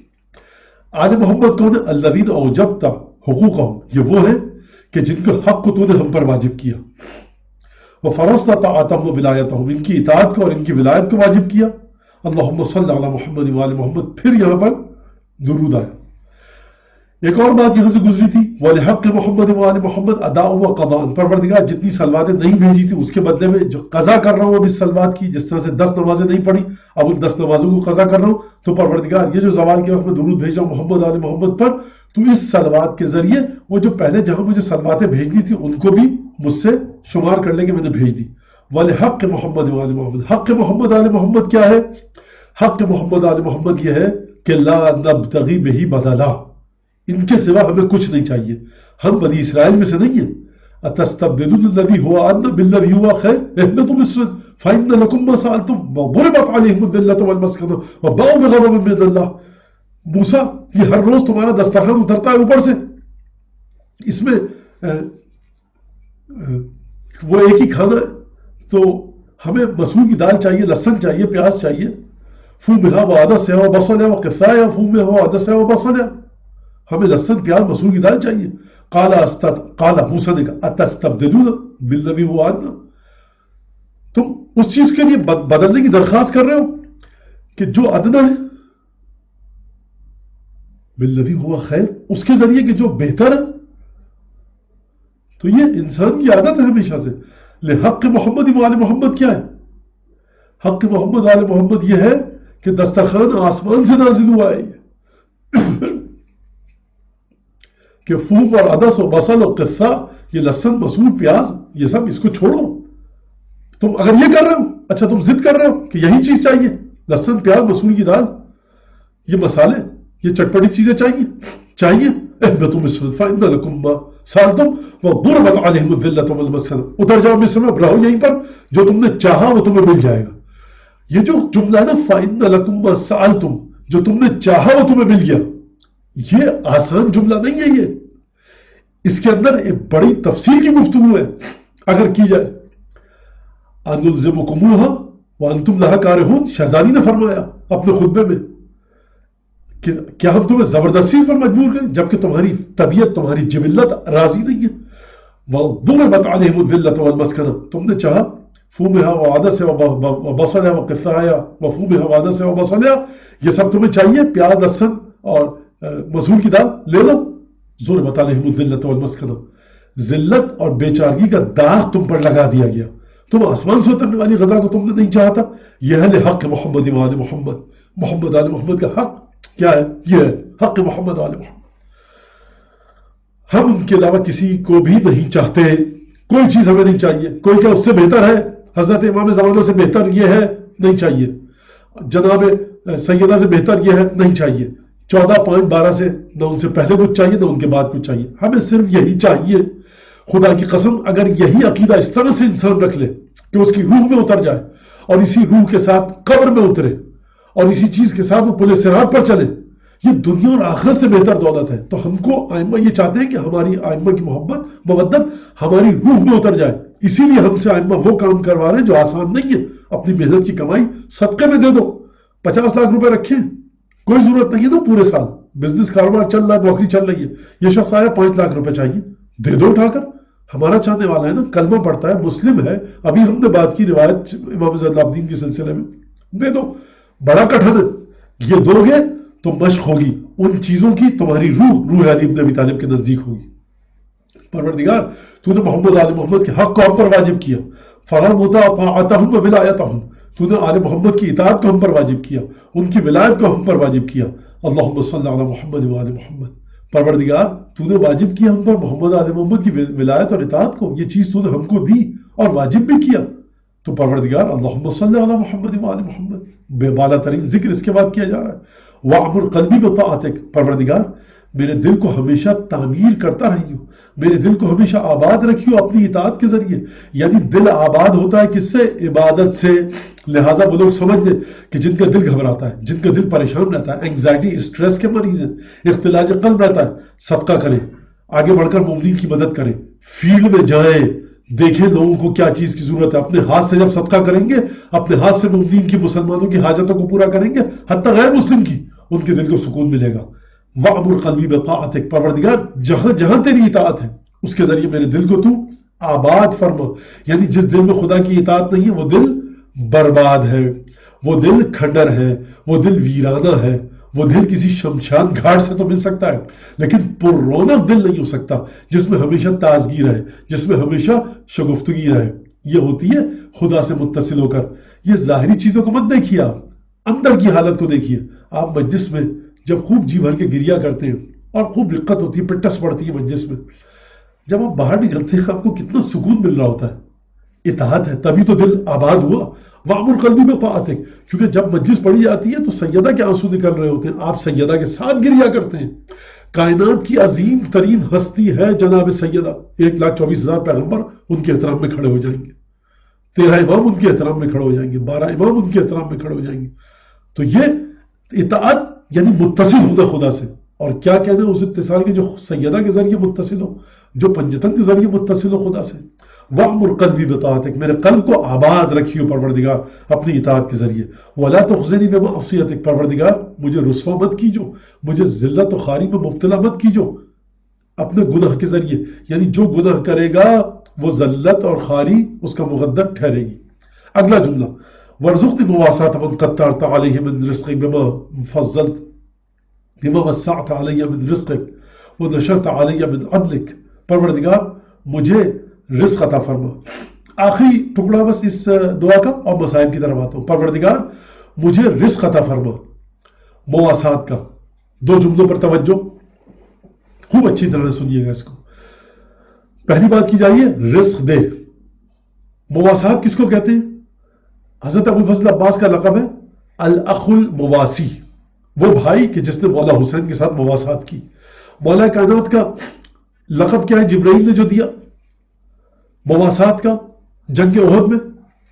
آل محمد کون ہے, الذین اوجبت حقوقہم, یہ وہ ہیں کہ جن کے حق کو تو نے ہم پر واجب کیا. وفرضت طاعتهم وولایتهم, ان کی اطاعت کو اور ان کی ولایت کو واجب کیا. اللہم صلی علی محمد و آل محمد, پھر یہاں پر درود آیا. ایک اور بات یہاں سے گزری تھی, وَلِحَقِّ محمد و آل محمد ادا و قضاء, پروردگار جتنی سلواتیں نہیں بھیجی تھی اس کے بدلے میں جو قضا کر رہا ہوں اب اس سلوات کی, جس طرح سے دس نمازیں نہیں پڑھی اب ان دس نمازوں کو قضا کر رہا ہوں, تو پروردگار یہ جو زوال کے وقت میں درود بھیج رہا ہوں محمد آل محمد پر, تو اس سلوات کے ذریعے وہ جو پہلے جہاں مجھے سلواتیں بھیجنی تھی ان کو بھی مجھ سے شمار کر لے کے میں نے بھیج دی. وَلِحَقِّ محمد و آل محمد, حق محمد آل محمد کیا ہے, حق محمد آل محمد یہ ہے کہ لا نبتغی بہی بدلا, ان کے سوا ہمیں کچھ نہیں چاہیے, ہم بنی اسرائیل میں سے نہیں ہیں. اتستبدلون الذی هو ادنی بالذی هو خیر اهبطوا مصر فإن لكم ما سألتم وضربت عليهم الذلة والمسكنة وباءوا بغضب من اللہ. موسیٰ یہ ہر روز تمہارا دسترخوان اترتا ہے اوپر سے, اس میں آ, آ, وہ ایک ہی کھانا ہے, تو ہمیں مسور کی دال چاہیے, لہسن چاہیے, پیاز چاہیے. فومھا وعدسھا وبصلھا وقثاء فومھا وعدسھا وبصلھا, ہمیں لہسن پیاز مسور کی دال چاہیے. قال استد قال موسیٰ نے کہا اتستبدلون بالذی هو ادنی, تم اس چیز کے لیے بدلنے کی درخواست کر رہے ہو کہ جو ادنا ہے, بالذی هو خیر, اس کے ذریعے کہ جو بہتر ہے. تو یہ انسان کی عادت ہے ہمیشہ سے. لحق محمد و آل محمد کیا ہے, حق محمد آل محمد یہ ہے کہ دسترخوان آسمان سے نازل ہوا ہے, کہ فوم اور عدس و بصل و قفا، یہ لہسن مسور پیاز یہ سب اس کو چھوڑو. تم اگر یہ کر رہے ہو، اچھا تم ضد کر رہے ہو کہ یہی چیز چاہیے، لہسن پیاز مسور کی دال، یہ مسالے، یہ چٹپٹی چیزیں چاہیے چاہیے اہبطوا مصر فإن لكم ما سألتم وضربت عليهم الذلة والمسكنة، اتر جاؤ مصر میں، رہو یہیں پر، جو تم نے چاہا وہ تمہیں مل جائے گا. یہ جو جملہ ہے نا فإن لكم ما سألتم، جو تم نے چاہا وہ تمہیں مل گیا، یہ آسان جملہ نہیں ہے. یہ اس کے اندر ایک بڑی تفصیل کی گفتگو ہے اگر کی جائے. أَنُلْزِمُكُمُوهَا وَأَنْتُمْ لَهَا كَارِهُونَ، شہزادی نے فرمایا اپنے خطبے میں کہ کیا ہم تمہیں زبردستی پر مجبور کریں جبکہ تمہاری طبیعت تمہاری جبلت راضی نہیں ہے. وَضُرِبَتْ عَلَيْهِمُ الذِّلَّةُ وَالْمَسْكَنَةُ، تم نے چاہا فومها وعدسها وبصلها وقثائها وفومها وعدسها وبصلها، یہ سب تمہیں چاہیے، پیاز لہسن اور مسور کی دال لے لو. ضربت علیہم الذلۃ والمسکنہ، ذلت اور بیچارگی کا داغ تم پر لگا دیا گیا. تم آسمان سے اترنے والی غذا کو تم نے نہیں چاہا تھا. یہ ہے حق محمد آل محمد، محمد آل محمد کا حق کیا ہے؟ یہ ہے حق محمد آل محمد. ہم ان کے علاوہ کسی کو بھی نہیں چاہتے، کوئی چیز ہمیں نہیں چاہیے. کوئی کیا اس سے بہتر ہے؟ حضرت امام زمانہ سے بہتر یہ ہے؟ نہیں چاہیے. جناب سیدہ سے بہتر یہ ہے؟ نہیں چاہیے. چودہ پوائنٹ بارہ سے نہ ان سے پہلے کچھ چاہیے نہ ان کے بعد کچھ چاہیے، ہمیں صرف یہی چاہیے. خدا کی قسم اگر یہی عقیدہ اس طرح سے انسان رکھ لے کہ اس کی روح میں اتر جائے اور اسی روح کے ساتھ قبر میں اترے اور اسی چیز کے ساتھ وہ پل صراط پر چلے، یہ دنیا اور آخرت سے بہتر دولت ہے. تو ہم کو آئمہ یہ چاہتے ہیں کہ ہماری آئمہ کی محبت مودت ہماری روح میں اتر جائے، اسی لیے ہم سے آئمہ وہ کام کروا رہے ہیں جو آسان نہیں ہے. اپنی محنت کی کمائی صدقے میں دے دو، پچاس لاکھ روپے رکھیں، کوئی ضرورت نہیں ہے نا پورے سال بزنس کاروبار چل رہا ہے، نوکری چل رہی ہے. یہ شخص آیا پانچ لاکھ روپے چاہیے، دے دو اٹھا کر. ہمارا چاہنے والا ہے نا، کلمہ پڑھتا ہے، مسلم ہے. ابھی ہم نے بات کی روایت امام زین العابدین کے سلسلے میں، دے دو. بڑا کٹھن ہے، یہ دو گے تو مشق ہوگی ان چیزوں کی، تمہاری روح روح علی ابن ابی طالب کے نزدیک ہوگی. پروردگار تو نے محمد آل محمد کے حق کو ہم پر واجب کیا، فرضت طاعتہم و ولایتہم، تو نے آل محمد کی اطاعت کو ہم پر واجب کیا، ان کی ولایت کو ہم پر واجب کیا. اللہم صلی علی محمد و آل محمد، پروردگار تو نے واجب کیا ہم پر محمد آل محمد کی ولایت اور اطاعت کو، یہ چیز تو نے ہم کو دی اور واجب بھی کیا. تو پروردگار اللہم صلی علی محمد و آل محمد، بے بالا ترین ذکر اس کے بعد کیا جا رہا ہے. وَعْمُرْ قَلْبِي بِطَاعَتِكَ، پروردگار میرے دل کو ہمیشہ تعمیر کرتا رہیو، میرے دل کو ہمیشہ آباد رکھیو اپنی اطاعت کے ذریعے. یعنی دل آباد ہوتا ہے کس سے؟ عبادت سے. لہٰذا وہ لوگ سمجھ لیں کہ جن کا دل گھبراتا ہے، جن کا دل پریشان رہتا ہے، انگزائٹی اسٹریس کے مریض ہیں، اختلاج قلب رہتا ہے، صدقہ کریں، آگے بڑھ کر مومنین کی مدد کریں، فیلڈ میں جائیں، دیکھیں لوگوں کو کیا چیز کی ضرورت ہے. اپنے ہاتھ سے جب صدقہ کریں گے، اپنے ہاتھ سے مومنین کی، مسلمانوں کی حاجتوں کو پورا کریں گے، حتی غیر مسلم کی، ان کے دل کو سکون ملے گا. وَعْمُرْ قَلْبِي بِطَاعَتِكَ، پروردگار جہاں جہاں تیری اطاعت ہے اس کے ذریعے میرے دل کو تو آباد فرما. یعنی جس دل میں خدا کی اطاعت نہیں ہے وہ دل برباد ہے، وہ دل کھنڈر ہے، وہ دل ویرانہ ہے، وہ دل کسی شمشان گھاٹ سے تو مل سکتا ہے لیکن پر رونق دل نہیں ہو سکتا، جس میں ہمیشہ تازگی رہے، جس میں ہمیشہ شگفتگی رہے. یہ ہوتی ہے خدا سے متصل ہو کر. یہ ظاہری چیزوں کو مت دیکھیے، آپ اندر کی حالت کو دیکھیے. آپ مجلس میں جب خوب جی بھر کے گریا کرتے ہیں اور خوب رقت ہوتی ہے، پٹس پڑتی ہے مجلس میں، جب آپ باہر نکلتے ہیں آپ کو کتنا سکون مل رہا ہوتا ہے. اطاعت ہے، تبھی تو دل آباد ہوا. وَعْمُرْ قَلْبِي بِطَاعَتِكَ، کیونکہ جب مجلس پڑھی جاتی ہے تو سیدہ کے آنسو نکل رہے ہوتے ہیں، آپ سیدہ کے ساتھ گریا کرتے ہیں. کائنات کی عظیم ترین ہستی ہے جناب سیدہ، ایک لاکھ چوبیس ہزار پیغمبر ان کے احترام میں کھڑے ہو جائیں گے، تیرہ امام ان کے احترام میں کھڑے ہو جائیں گے، بارہ امام ان کے احترام میں کھڑے ہو جائیں گے. تو یہ اطاعت یعنی متصل ہونا خدا سے. اور کیا کہنا ہے اس اتصال کے جو سیدہ کے ذریعے متصل ہو، جو پنجتن کے ذریعے متصل ہو خدا سے. وَعْمُرْ قَلْبِي بِطَاعَتِكَ، میرے قلب کو آباد رکھیو پروردگار اپنی اطاعت کے ذریعے. وَلَا تُخْزِنِي بِمَعْصِيَتِكَ، پروردگار مجھے رسوا مت کیجو، مجھے ذلت و خواری میں مبتلا مت کیجو اپنے گناہ کے ذریعے. یعنی جو گناہ کرے گا وہ ذلت اور خواری اس کا مقدر ٹھہرے گی. اگلا جملہ وَارْزُقْنِي مُوَاسَاةَ مَنْ قَدَّرْتَ عَلَيْهِ مِنْ رِزْقِكَ بِمَا فَضَّلْتَ بِمَا وَسَّعْتَ عَلَيَّ مِنْ رِزْقِكَ وَنَشَرْتَ عَلَيَّ مِنْ عَدْلِكَ. پروردگار مجھے رزق عطا فرما. آخری ٹکڑا بس اس دعا کا اور مسائل کی طرف آتا ہوں. پروردگار مجھے رزق عطا فرما. مواسات کا دو جملوں پر توجہ. خوب اچھی طرح سے سنیے گا اس کو. پہلی بات کی جائیے رزق دے. مواسات کس کو کہتے ہیں؟ حضرت ابو الفضل عباس کا لقب ہے الاخ المواسی، وہ بھائی کہ جس نے مولا حسین کے ساتھ مواسات کی. مولا کائنات کا لقب کیا ہے جبرائیل نے جو دیا مواسات کا؟ جنگ احد میں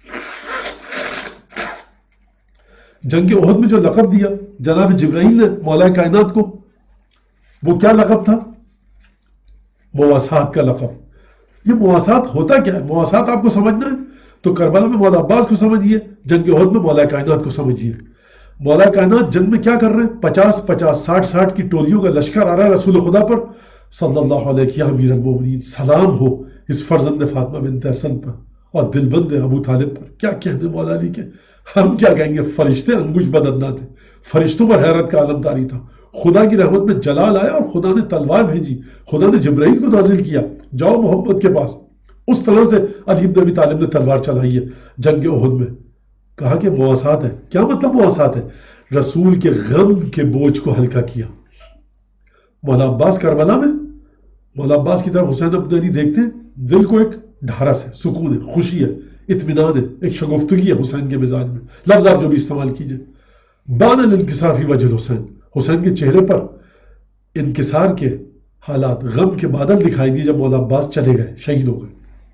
جنگ احد میں جو لقب دیا جناب جبرائیل نے مولا کائنات کو، وہ کیا لقب تھا؟ مواسات کا لقب. یہ مواسات ہوتا کیا ہے؟ مواسات آپ کو سمجھنا ہے تو کربلا میں مولا عباس کو سمجھیے، جنگ احد میں مولا کائنات کو سمجھیے. مولا کائنات جنگ میں کیا کر رہے ہیں؟ پچاس پچاس ساٹھ ساٹھ کی ٹولیوں کا لشکر آ رہا ہے رسول خدا پر صلی اللہ علیہ یا امیر المومنین، سلام ہو اس فرزند فاطمہ بنت حسن پر اور دل بند ابو طالب پر. کیا کہنے مولا علی کے، ہم کیا کہیں گے؟ فرشتے انگوش بدندہ تھے، فرشتوں پر حیرت کا عالم طاری تھا. خدا کی رحمت میں جلال آیا اور خدا نے تلوار بھیجی، خدا نے جبرائیل کو نازل کیا، جاؤ محمد کے پاس. اس طرح سے علی بن ابی طالب نے تلوار چلائی ہے جنگ احد میں. کہا کہ مواسات ہے. کیا مطلب مواسات ہے؟ رسول کے غم کے بوجھ کو ہلکا کیا. مولا عباس کربلا میں مولا عباس کی طرف حسین ابن علی دیکھتے ہیں، دل کو ایک ڈھارس ہے، سکون ہے، خوشی ہے، اطمینان ہے، ایک شگفتگی ہے حسین کے مزاج میں. لفظ آپ جو بھی استعمال کیجئے، بان الانکسافی وجہ حسین، حسین کے چہرے پر انکسار کے حالات، غم کے بادل دکھائی دیے جب مولا عباس چلے گئے، شہید ہو گئے.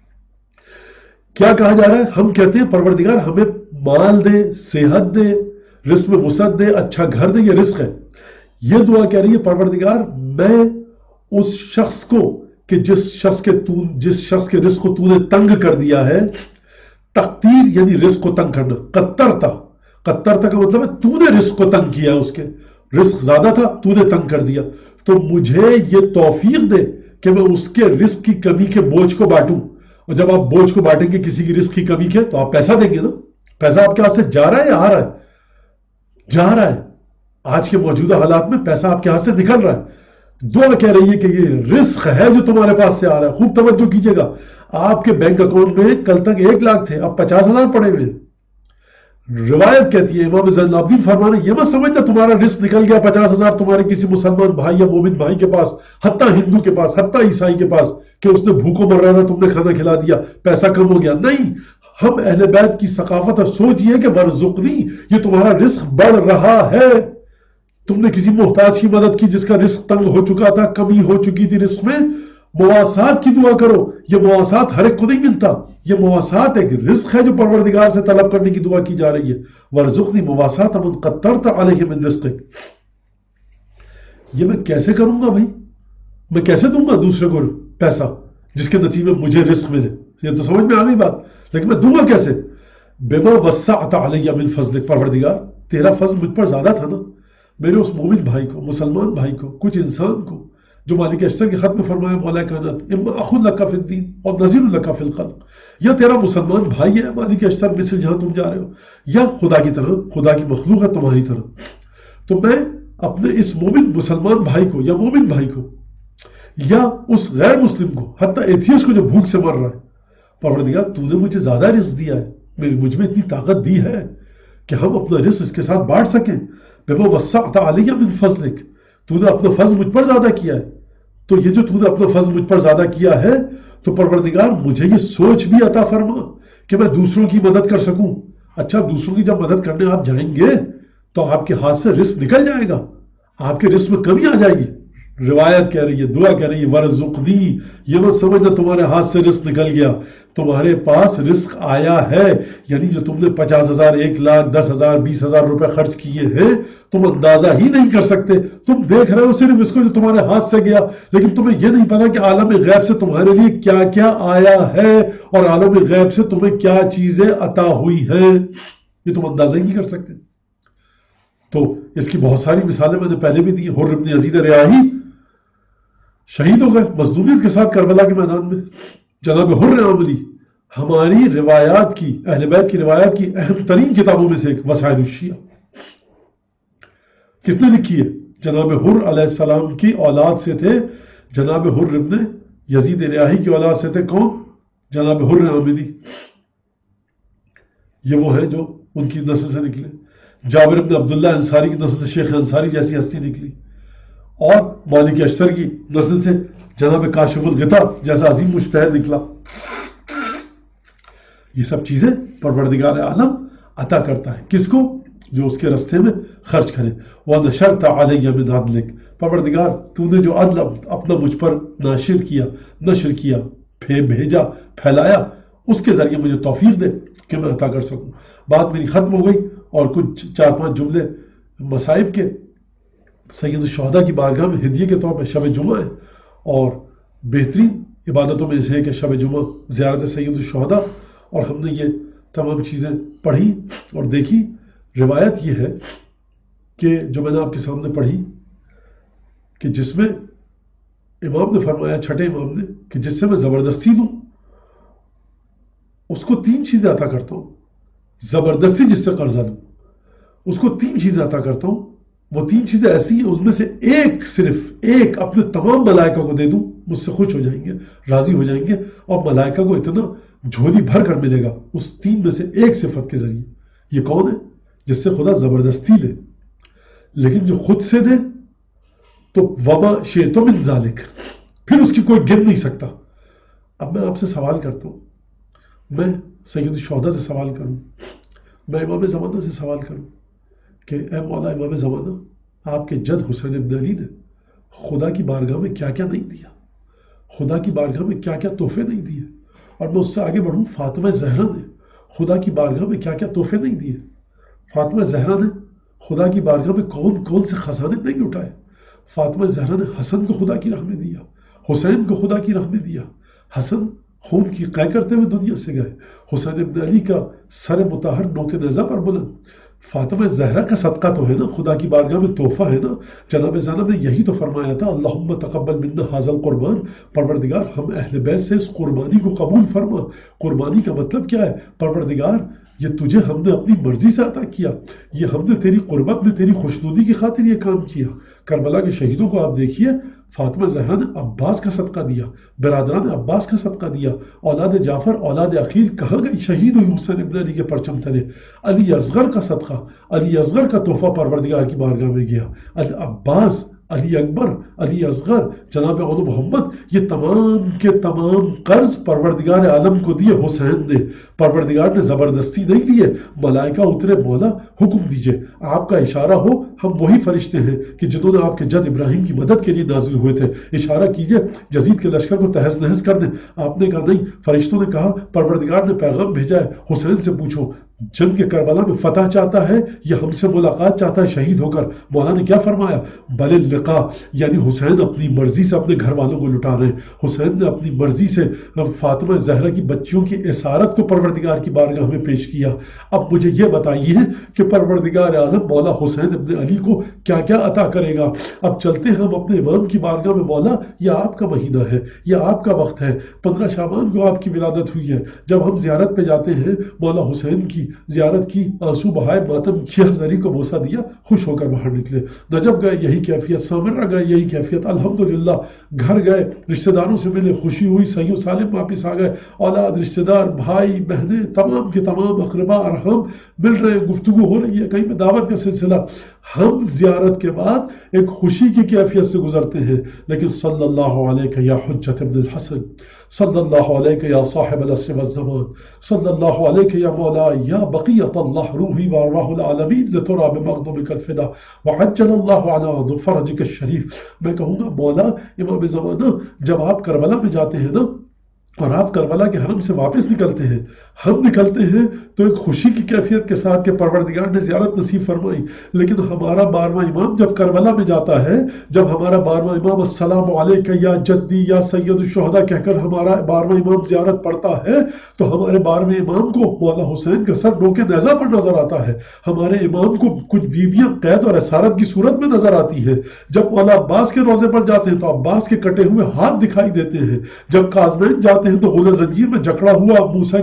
کیا کہا جا رہا ہے؟ ہم کہتے ہیں پروردگار ہمیں مال دے، صحت دے، رزق میں وسعت دے، اچھا گھر دے. یہ رزق ہے. یہ دعا کہہ رہی ہے پروردگار میں اس شخص کو کہ جس شخص کے تو جس شخص کے رزق کو تو نے تنگ کر دیا ہے، تقتیر یعنی رزق کو تنگ کرنا، قطرتا قطرتا کا مطلب ہے تو نے رزق کو تنگ کیا، اس کے رزق زیادہ تھا تو نے تنگ کر دیا، تو مجھے یہ توفیق دے کہ میں اس کے رزق کی کمی کے بوجھ کو بانٹوں. اور جب آپ بوجھ کو بانٹیں گے کسی کی رزق کی کمی کے تو آپ پیسہ دیں گے نا. پیسہ آپ کے ہاتھ سے جا رہا ہے یا آ رہا ہے؟ جا رہا ہے. آج کے موجودہ حالات میں پیسہ آپ کے ہاتھ سے نکل رہا ہے. دعا کہہ رہی ہے کہ یہ رزق ہے جو تمہارے پاس سے آ رہا ہے. خوب توجہ کیجئے گا. آپ کے بینک اکاؤنٹ میں کل تک ایک لاکھ تھے، اب پچاس ہزار پڑے ہوئے. روایت کہتی ہے، امام زین العابدین فرمانے یہ مت سمجھنا تمہارا رزق نکل گیا پچاس ہزار تمہارے کسی مسلمان بھائی یا مومن بھائی کے پاس، حتیٰ ہندو کے پاس، حتیٰ عیسائی کے پاس، کہ اس نے بھوکوں مر رہا تھا تم نے کھانا کھلا دیا پیسہ کم ہو گیا. نہیں، ہم اہل بیت کی ثقافت اور سوچ یہ ہے کہ ورزقنی، یہ تمہارا رزق بڑھ رہا ہے. تم نے کسی محتاج کی مدد کی جس کا رزق تنگ ہو چکا تھا، کمی ہو چکی تھی رزق میں، مواسات کی دعا کرو. یہ مواسات ہر ایک کو نہیں ملتا. یہ مواسات ایک رزق ہے جو پروردگار سے طلب کرنے کی دعا کی جا رہی ہے. ورزقنی مواسات من قطرت علیہ من رزقک. یہ میں کیسے کروں گا بھائی؟ میں کیسے دوں گا دوسرے کو پیسہ جس کے نتیجے میں مجھے رزق ملے؟ یہ تو سمجھ میں آ گئی بات، لیکن میں دوں گا کیسے؟ بما وسعت علیہ من فضلک. پروردگار تیرا فضل مجھ پر زیادہ تھا نا، میرے اس مومن بھائی کو، مسلمان بھائی کو، کچھ انسان کو جو مالک اشتر کے خط میں فرمایا مولا کائنات اما اخ لک فی الدین اور نذیر لک فی الخلق، یا تیرا مسلمان بھائی ہے مالک اشتر مصر جہاں تم جا رہے ہو، یا خدا کی طرح، خدا کی مخلوق ہے تمہاری طرح. تو میں اپنے اس مومن مسلمان بھائی کو یا مومن بھائی کو یا اس غیر مسلم کو، حتیٰ ایتھیسٹ کو جو بھوک سے مر رہا ہے، پروردگار تو نے مجھے زیادہ رزق دیا ہے، میری مجھ میں اتنی طاقت دی ہے کہ ہم اپنا رزق اس کے ساتھ بانٹ سکیں. بما وسعت علیہ من فضلک، تو نے اپنا فضل مجھ پر زیادہ کیا ہے. تو یہ جو تو نے اپنا فضل مجھ پر زیادہ کیا ہے، تو پروردگار مجھے یہ سوچ بھی عطا فرما کہ میں دوسروں کی مدد کر سکوں. اچھا، دوسروں کی جب مدد کرنے آپ جائیں گے تو آپ کے ہاتھ سے رزق نکل جائے گا، آپ کے رزق میں کمی آ جائے گی. روایت کہہ رہی ہے، دعا کہہ رہی ہے ورزقنی. یہ مت سمجھنا تمہارے ہاتھ سے رزق نکل گیا، تمہارے پاس رزق آیا ہے. یعنی جو تم نے پچاس ہزار، ایک لاکھ، دس ہزار، بیس ہزار روپے خرچ کیے ہیں، تم اندازہ ہی نہیں کر سکتے. تم دیکھ رہے ہو صرف اس کو جو تمہارے ہاتھ سے گیا، لیکن تمہیں یہ نہیں پتا کہ عالم غیب سے تمہارے لیے کیا کیا آیا ہے اور عالم غیب سے تمہیں کیا چیزیں عطا ہوئی ہیں. یہ تم اندازہ ہی نہیں کر سکتے. تو اس کی بہت ساری مثالیں میں نے پہلے بھی دی. حر بن یزید ریاحی شہید ہو گئے مظلومیت کے ساتھ کربلا کے میدان میں. جناب حر عاملی ہماری روایات کی، اہل بیت کی روایات کی اہم ترین کتابوں میں سے ایک، وسائل الشیعہ. کس نے لکھی ہے؟ جناب حر علیہ السلام کی اولاد سے تھے. جناب حر ابن یزید ریاحی کی اولاد سے تھے کون؟ جناب حر عاملی. یہ وہ ہیں جو ان کی نسل سے نکلے. جابر ابن عبداللہ انصاری کی نسل سے شیخ انصاری جیسی ہستی نکلی. اور مالک اشتر کی نسل سے جناب کاشف الغطا جیسا عظیم مجتہد نکلا. یہ سب چیزیں پروردگار عالم عطا کرتا ہے کس کو؟ جو اس کے راستے میں خرچ کرے. وَنَشَرْتَ عَلَيَّ مِنْ عَدْلِكَ، پروردگار تو نے جو عدل اپنا مجھ پر ناشر کیا، نشر کیا، پھر بھیجا، پھیلایا، اس کے ذریعے مجھے توفیق دے کہ میں عطا کر سکوں. بات میری ختم ہو گئی اور کچھ چار پانچ جملے مصائب کے. سید الشہداء کی بارگاہ میں ہدیے کے طور پہ شب جمعہ ہے، اور بہترین عبادتوں میں سے ہے کہ شب جمعہ زیارت سید الشہداء، اور ہم نے یہ تمام چیزیں پڑھی اور دیکھی. روایت یہ ہے کہ جو میں نے آپ کے سامنے پڑھی کہ جس میں امام نے فرمایا، چھٹے امام نے، کہ جس سے میں زبردستی دوں اس کو تین چیزیں عطا کرتا ہوں. زبردستی جس سے قرضہ لوں اس کو تین چیزیں عطا کرتا ہوں. وہ تین چیزیں ایسی ہیں، اس میں سے ایک، صرف ایک اپنے تمام ملائکہ کو دے دوں، مجھ سے خوش ہو جائیں گے، راضی ہو جائیں گے، اور ملائکہ کو اتنا جھولی بھر کر ملے گا اس تین میں سے ایک صفت کے ذریعے. یہ کون ہے؟ جس سے خدا زبردستی لے. لیکن جو خود سے دے تو وما شئت من ذالک، پھر اس کی کوئی گن نہیں سکتا. اب میں آپ سے سوال کرتا ہوں، میں سید الشہداء سے سوال کروں، میں امام زمانہ سے سوال کروں کہ اے مولا امام زمانہ، آپ کے جد حسین ابن علی نے خدا کی بارگاہ میں کیا کیا نہیں دیا، خدا کی بارگاہ میں کیا کیا تحفے نہیں دیے. اور میں اس سے آگے بڑھوں، فاطمہ زہرا نے خدا کی بارگاہ میں کیا کیا تحفے نہیں دیے. فاطمہ زہرا نے خدا کی بارگاہ میں کون کون سے خزانے نہیں اٹھائے. فاطمہ زہرا نے حسن کو خدا کی راہ میں دیا، حسین کو خدا کی راہ میں دیا. حسن خون کی قے کرتے ہوئے دنیا سے گئے، حسین ابن علی کا سر مطہر نوک نیزہ پر بلند. فاطمہ زہرا کا صدقہ تو ہے نا، خدا کی بارگاہ میں تحفہ ہے نا. جناب زینب نے یہی تو فرمایا تھا، اللہم تقبل منا ھذا القربان، پروردگار ہم اہل بیت سے اس قربانی کو قبول فرما. قربانی کا مطلب کیا ہے؟ پروردگار یہ تجھے ہم نے اپنی مرضی سے عطا کیا، یہ ہم نے تیری قربت میں تیری خوشنودی کی خاطر یہ کام کیا. کربلا کے شہیدوں کو آپ دیکھیے، فاطمہ زہرا نے عباس کا صدقہ دیا، برادران نے عباس کا صدقہ دیا. اولاد جعفر، اولاد عقیل کہاں گئی؟ شہید ہوئی حسین ابن علی کے پرچم تلے. علی اصغر کا صدقہ، علی اصغر کا تحفہ پروردگار کی بارگاہ میں گیا. عباس، علی اکبر، علی اصغر، جناب اولو محمد، یہ تمام کے تمام قرض پروردگار عالم کو دیے حسین نے. پروردگار نے زبردستی نہیں لیے. ملائکہ اترے، مولا حکم دیجئے، آپ کا اشارہ ہو، ہم وہی فرشتے ہیں کہ جنہوں نے آپ کے جد ابراہیم کی مدد کے لیے نازل ہوئے تھے، اشارہ کیجئے یزید کے لشکر کو تہس نہس کر دیں. آپ نے کہا نہیں. فرشتوں نے کہا پروردگار نے پیغام بھیجا ہے، حسین سے پوچھو جنگ کے کربلا میں فتح چاہتا ہے یا ہم سے ملاقات چاہتا ہے شہید ہو کر. مولا نے کیا فرمایا؟ بل اللقاء، یعنی حسین اپنی مرضی سے اپنے گھر والوں کو لٹا رہے ہیں. حسین نے اپنی مرضی سے فاطمہ زہرا کی بچیوں کی اسارت کو پروردگار کی بارگاہ میں پیش کیا. اب مجھے یہ بتائیے کہ پروردگار عالم مولا حسین ابن علی کو کیا کیا عطا کرے گا. اب چلتے ہیں ہم اپنے امام کی بارگاہ میں. مولا یہ آپ کا مہینہ ہے، یہ آپ کا وقت ہے، پندرہ شعبان کو آپ کی ولادت ہوئی ہے. جب ہم زیارت پہ جاتے ہیں، مولا حسین کی زیارت کی، آنسو بہائے، ماتم کیا، زری کو بوسہ دیا، خوش ہو کر باہر نکلے. نجف گئے، یہی کیفیت. سامرہ گئے، یہی کیفیت. الحمدللہ گھر گئے، رشتہ داروں سے ملے، خوشی ہوئی، صحیح و سالم واپس آ گئے. اولاد، رشتہ دار، بھائی بہنیں، تمام کے تمام اقربا ارحام مل رہے ہیں، گفتگو ہو رہی ہے، کہیں پہ دعوت کا سلسلہ. ہم زیارت کے بعد ایک خوشی کی کیفیت سے گزرتے ہیں. لیکن صلی اللہ علیہ یا حجت ابن الحسن، صلی اللہ علیہ یا صاحب العصر والزمان، صلی اللہ علیہ یا مولا یا بقیت اللہ روحی وارواح العالمین لترا بمقدمک الفدا وعجل اللہ علی فرجک الشریف. میں کہوں گا مولا امام زمانہ، جب آپ کربلا میں جاتے ہیں نا اور آپ کربلا کے حرم سے واپس نکلتے ہیں، ہم نکلتے ہیں تو ایک خوشی کی کیفیت کے ساتھ کہ پروردگار نے زیارت نصیب فرمائی. لیکن ہمارا بارواں امام جب کربلا میں جاتا ہے، جب ہمارا بارواں امام السلام علیکہ یا جدی یا سید الشہداء کہہ کر ہمارا بارواں امام زیارت پڑھتا ہے تو ہمارے بارہویں امام کو مولا حسین کا سر نوکے نیزہ پر نظر آتا ہے. ہمارے امام کو کچھ بیویاں قید اور اسارت کی صورت میں نظر آتی ہیں. جب مولا عباس کے روزے پر جاتے ہیں تو عباس کے کٹے ہوئے ہاتھ دکھائی دیتے ہیں. جب کاظمین جاتے ہیں تو غلہ زنجیر میں جکڑا ہوا موسیٰ کاظم کا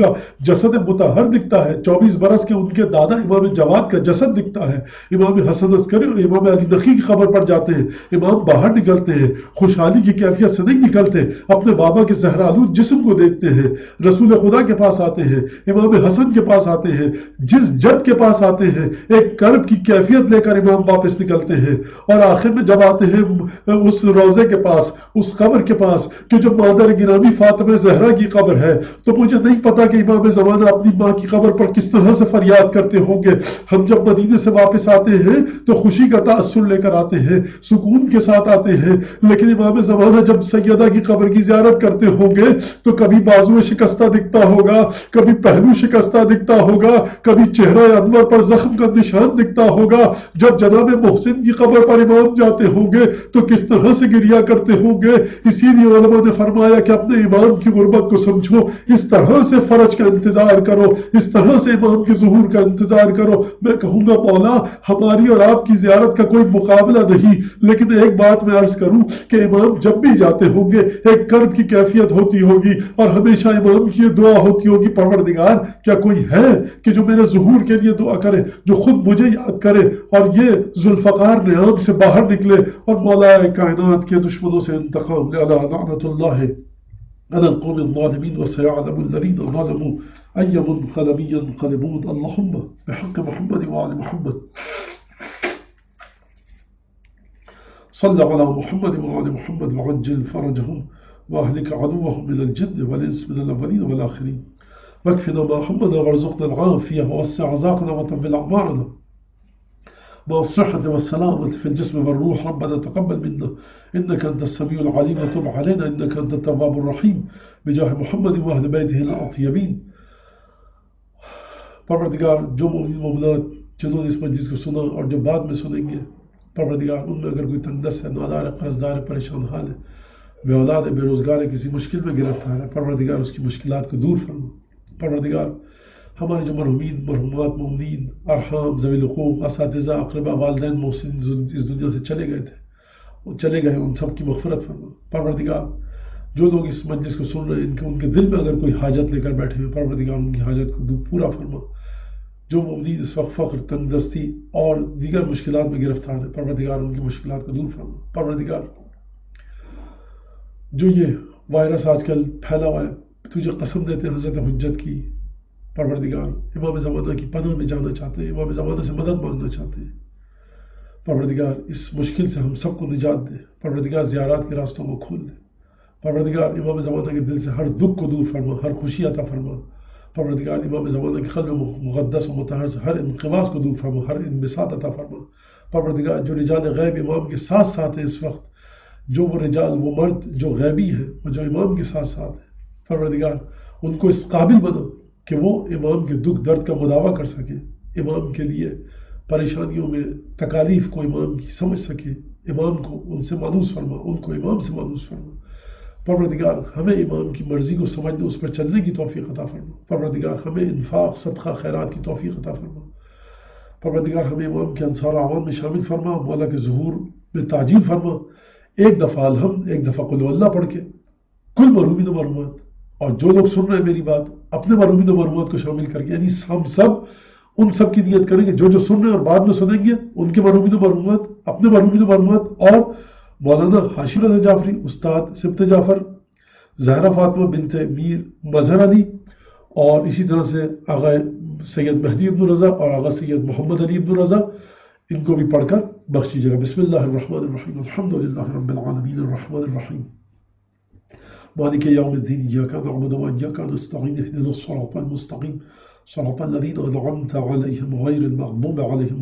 کا جسد مطہر دکھتا ہے، چوبیس برس کے ان کے دادا امام جواد کا جسد دکھتا ہے، امام حسن عسکری اور امام علی نقی کی خبر پڑ جاتے ہیں، امام باہر نکلتے ہیں، خوشحالی کی کیفیت سے نہیں نکلتے، اپنے بابا کے زہرآلود جسم کو دیکھتے ہیں، رسول خدا کے پاس آتے ہیں، امام حسن کے پاس آتے ہیں، جس جد کے پاس آتے ہیں ایک کرب کی کیفیت لے کر امام واپس نکلتے ہیں، اور آخر میں جب آتے ہیں اس روزے کے پاس، اس قبر کے پاس کہ جو مادر گرامی فاطمہ زہرا کی قبر ہے، تو مجھے نہیں پتا کہ امام زمانہ اپنی ماں کی قبر پر کس طرح سے فریاد کرتے ہوں گے۔ ہم جب مدینے سے واپس آتے ہیں تو خوشی کا تاثر لے کر آتے ہیں، سکون کے ساتھ آتے ہیں، لیکن امام زمانہ جب سیدہ کی قبر کی زیارت کرتے ہوں گے تو کبھی بازو شکستہ دکھتا ہوگا، کبھی پہلو شکستہ دکھتا ہوگا، کبھی چہرہ انور پر زخم کا نشان دکھتا ہوگا۔ جب جناب محسن کی قبر پر امام جاتے ہوں گے تو کس طرح سے گریا کرتے ہوں گے۔ اسی لیے علماء نے فرمایا کہ اپنے امام کی غربت کو سمجھو، اس طرح سے فرج کا انتظار کرو، اس طرح سے امام کے ظہور کا انتظار کرو۔ میں کہوں گا مولا ہماری اور آپ کی زیارت کا کوئی مقابلہ نہیں، لیکن ایک بات میں عرض کروں کہ امام جب بھی جاتے ہوں گے ایک کرب کی کیفیت ہوتی ہوگی، اور ہمیشہ امام کی یہ دعا ہوتی ہوگی، پروردگار کیا کوئی ہے کہ جو میرے ظہور کے لیے دعا کرے، جو خود مجھے یاد کرے اور یہ ذوالفقار نعام سے باہر نکلے اور مولا کائنات کے دشمنوں سے انتقام لے۔ علی لعنت اللہ علی القوم الظالمین وسيعلم الذین ظلموا أي منقلب ينقلبون۔ اللهم بحق محمد وآل محمد صل على محمد وآل محمد وعجل فرجهم وأهلك عدوهم من الجن والإنس من الأولين والآخرين، واكفنا ما همنا وارزقنا العافية ووسع رزقنا وطول أعمارنا مع الصحة والسلامة في الجسم والروح. ربنا تقبل منا إنك أنت السميع العليم وتب علينا إنك أنت التواب الرحيم بجاه محمد وأهل بيته الأطيبين۔ پروردگار جو مومن مومنات جنہوں نے اس مجلس کو سنا اور جو بعد میں سنیں گے، پروردگار ان میں اگر کوئی تنگ دست ہے، نادار ہے، قرض دار ہے، پریشان حال ہے، بے اولاد ہے، بے روزگار ہے، کسی مشکل میں گرفتار ہے، پروردگار اس کی مشکلات کو دور فرما۔ پروردگار ہمارے جو مرحومین مرحومات مومنین ارحام ذوی الحقوق اساتذہ اقربا والدین محسنین اس دنیا سے چلے گئے تھے، وہ چلے گئے، ان سب کی مغفرت فرما۔ پروردگار جو لوگ اس مجلس کو سن رہے ہیں ان کے ان کے دل میں اگر کوئی حاجت لے کر بیٹھے ہوئے، پروردگار ان کی حاجت کو پورا فرما۔ جو مومنین اس وقت فقر تنگ دستی اور دیگر مشکلات میں گرفتار ہیں، پروردگار ان کی مشکلات کو دور فرما۔ پروردگار جو یہ وائرس آج کل پھیلا ہوا ہے، تجھے قسم دیتے ہیں حضرت حجت کی، پروردگار امام زمانہ کی پناہ میں جانا چاہتے ہیں، امام زمانہ سے مدد مانگنا چاہتے ہیں۔ پروردگار اس مشکل سے ہم سب کو نجات دے، پروردگار زیارات کے راستوں کو کھول دے، پروردگار امام زمانہ کے دل سے ہر دکھ کو دور فرما، ہر خوشی عطا فرما۔ پروردگار امام زمانہ کے قلب مقدس و مطہر سے ہر انقباض کو دور فرما، ہر انبساط عطا فرما۔ پروردگار جو رجال غیب امام کے ساتھ ساتھ ہیں اس وقت، جو وہ رجال وہ مرد جو غیبی ہیں اور جو امام کے ساتھ ساتھ ہیں، پروردگار ان کو اس قابل بنا کہ وہ امام کے دکھ درد کا مداوع کر سکیں، امام کے لیے پریشانیوں میں تکالیف کو امام کی سمجھ سکیں، امام کو ان سے مانوس فرما، ان کو امام سے مانوس فرما۔ پروردگار ہمیں امام کی مرضی کو سمجھنے اس پر چلنے کی توفیق عطا فرما۔ پروردگار ہمیں انفاق صدقہ خیرات کی توفیق عطا فرما۔ پروردگار ہمیں امام کے انصار اعوان میں شامل فرما، مولا کے ظہور میں تعجیل فرما۔ ایک دفعہ الحمد، ایک دفعہ قل اللہ پڑھ کے کل مرحومین و مرحومات، اور جو لوگ سن رہے ہیں میری بات اپنے مرحومین و مرحومات کو شامل کر کے، یعنی ہم سب ان سب کی نیت کریں گے جو جو سن رہے ہیں اور بعد میں سنیں گے، ان کے مرحومین و مرحومات، اپنے مرحومین و مرحومات، اور مولانا ہاشم رضا جعفری، استاد سبت جعفر، زہرا فاطمہ بنت میر مظہر علی، اور اسی طرح سے آغا سید مہدی ابن رضا اور آغا سید محمد علی ابن رضا، ان کو بھی پڑھ کر بخشیجیے گا۔ بسم اللہ الرحمن الرحیم، الحمدللہ رب العالمین، الرحمن الرحیم، مالک یوم الدین، ایاک نعبد و ایاک نستعین، اهدنا الصراط المستقیم، صراط الذین انعمت علیہم غیر المغضوب علیہم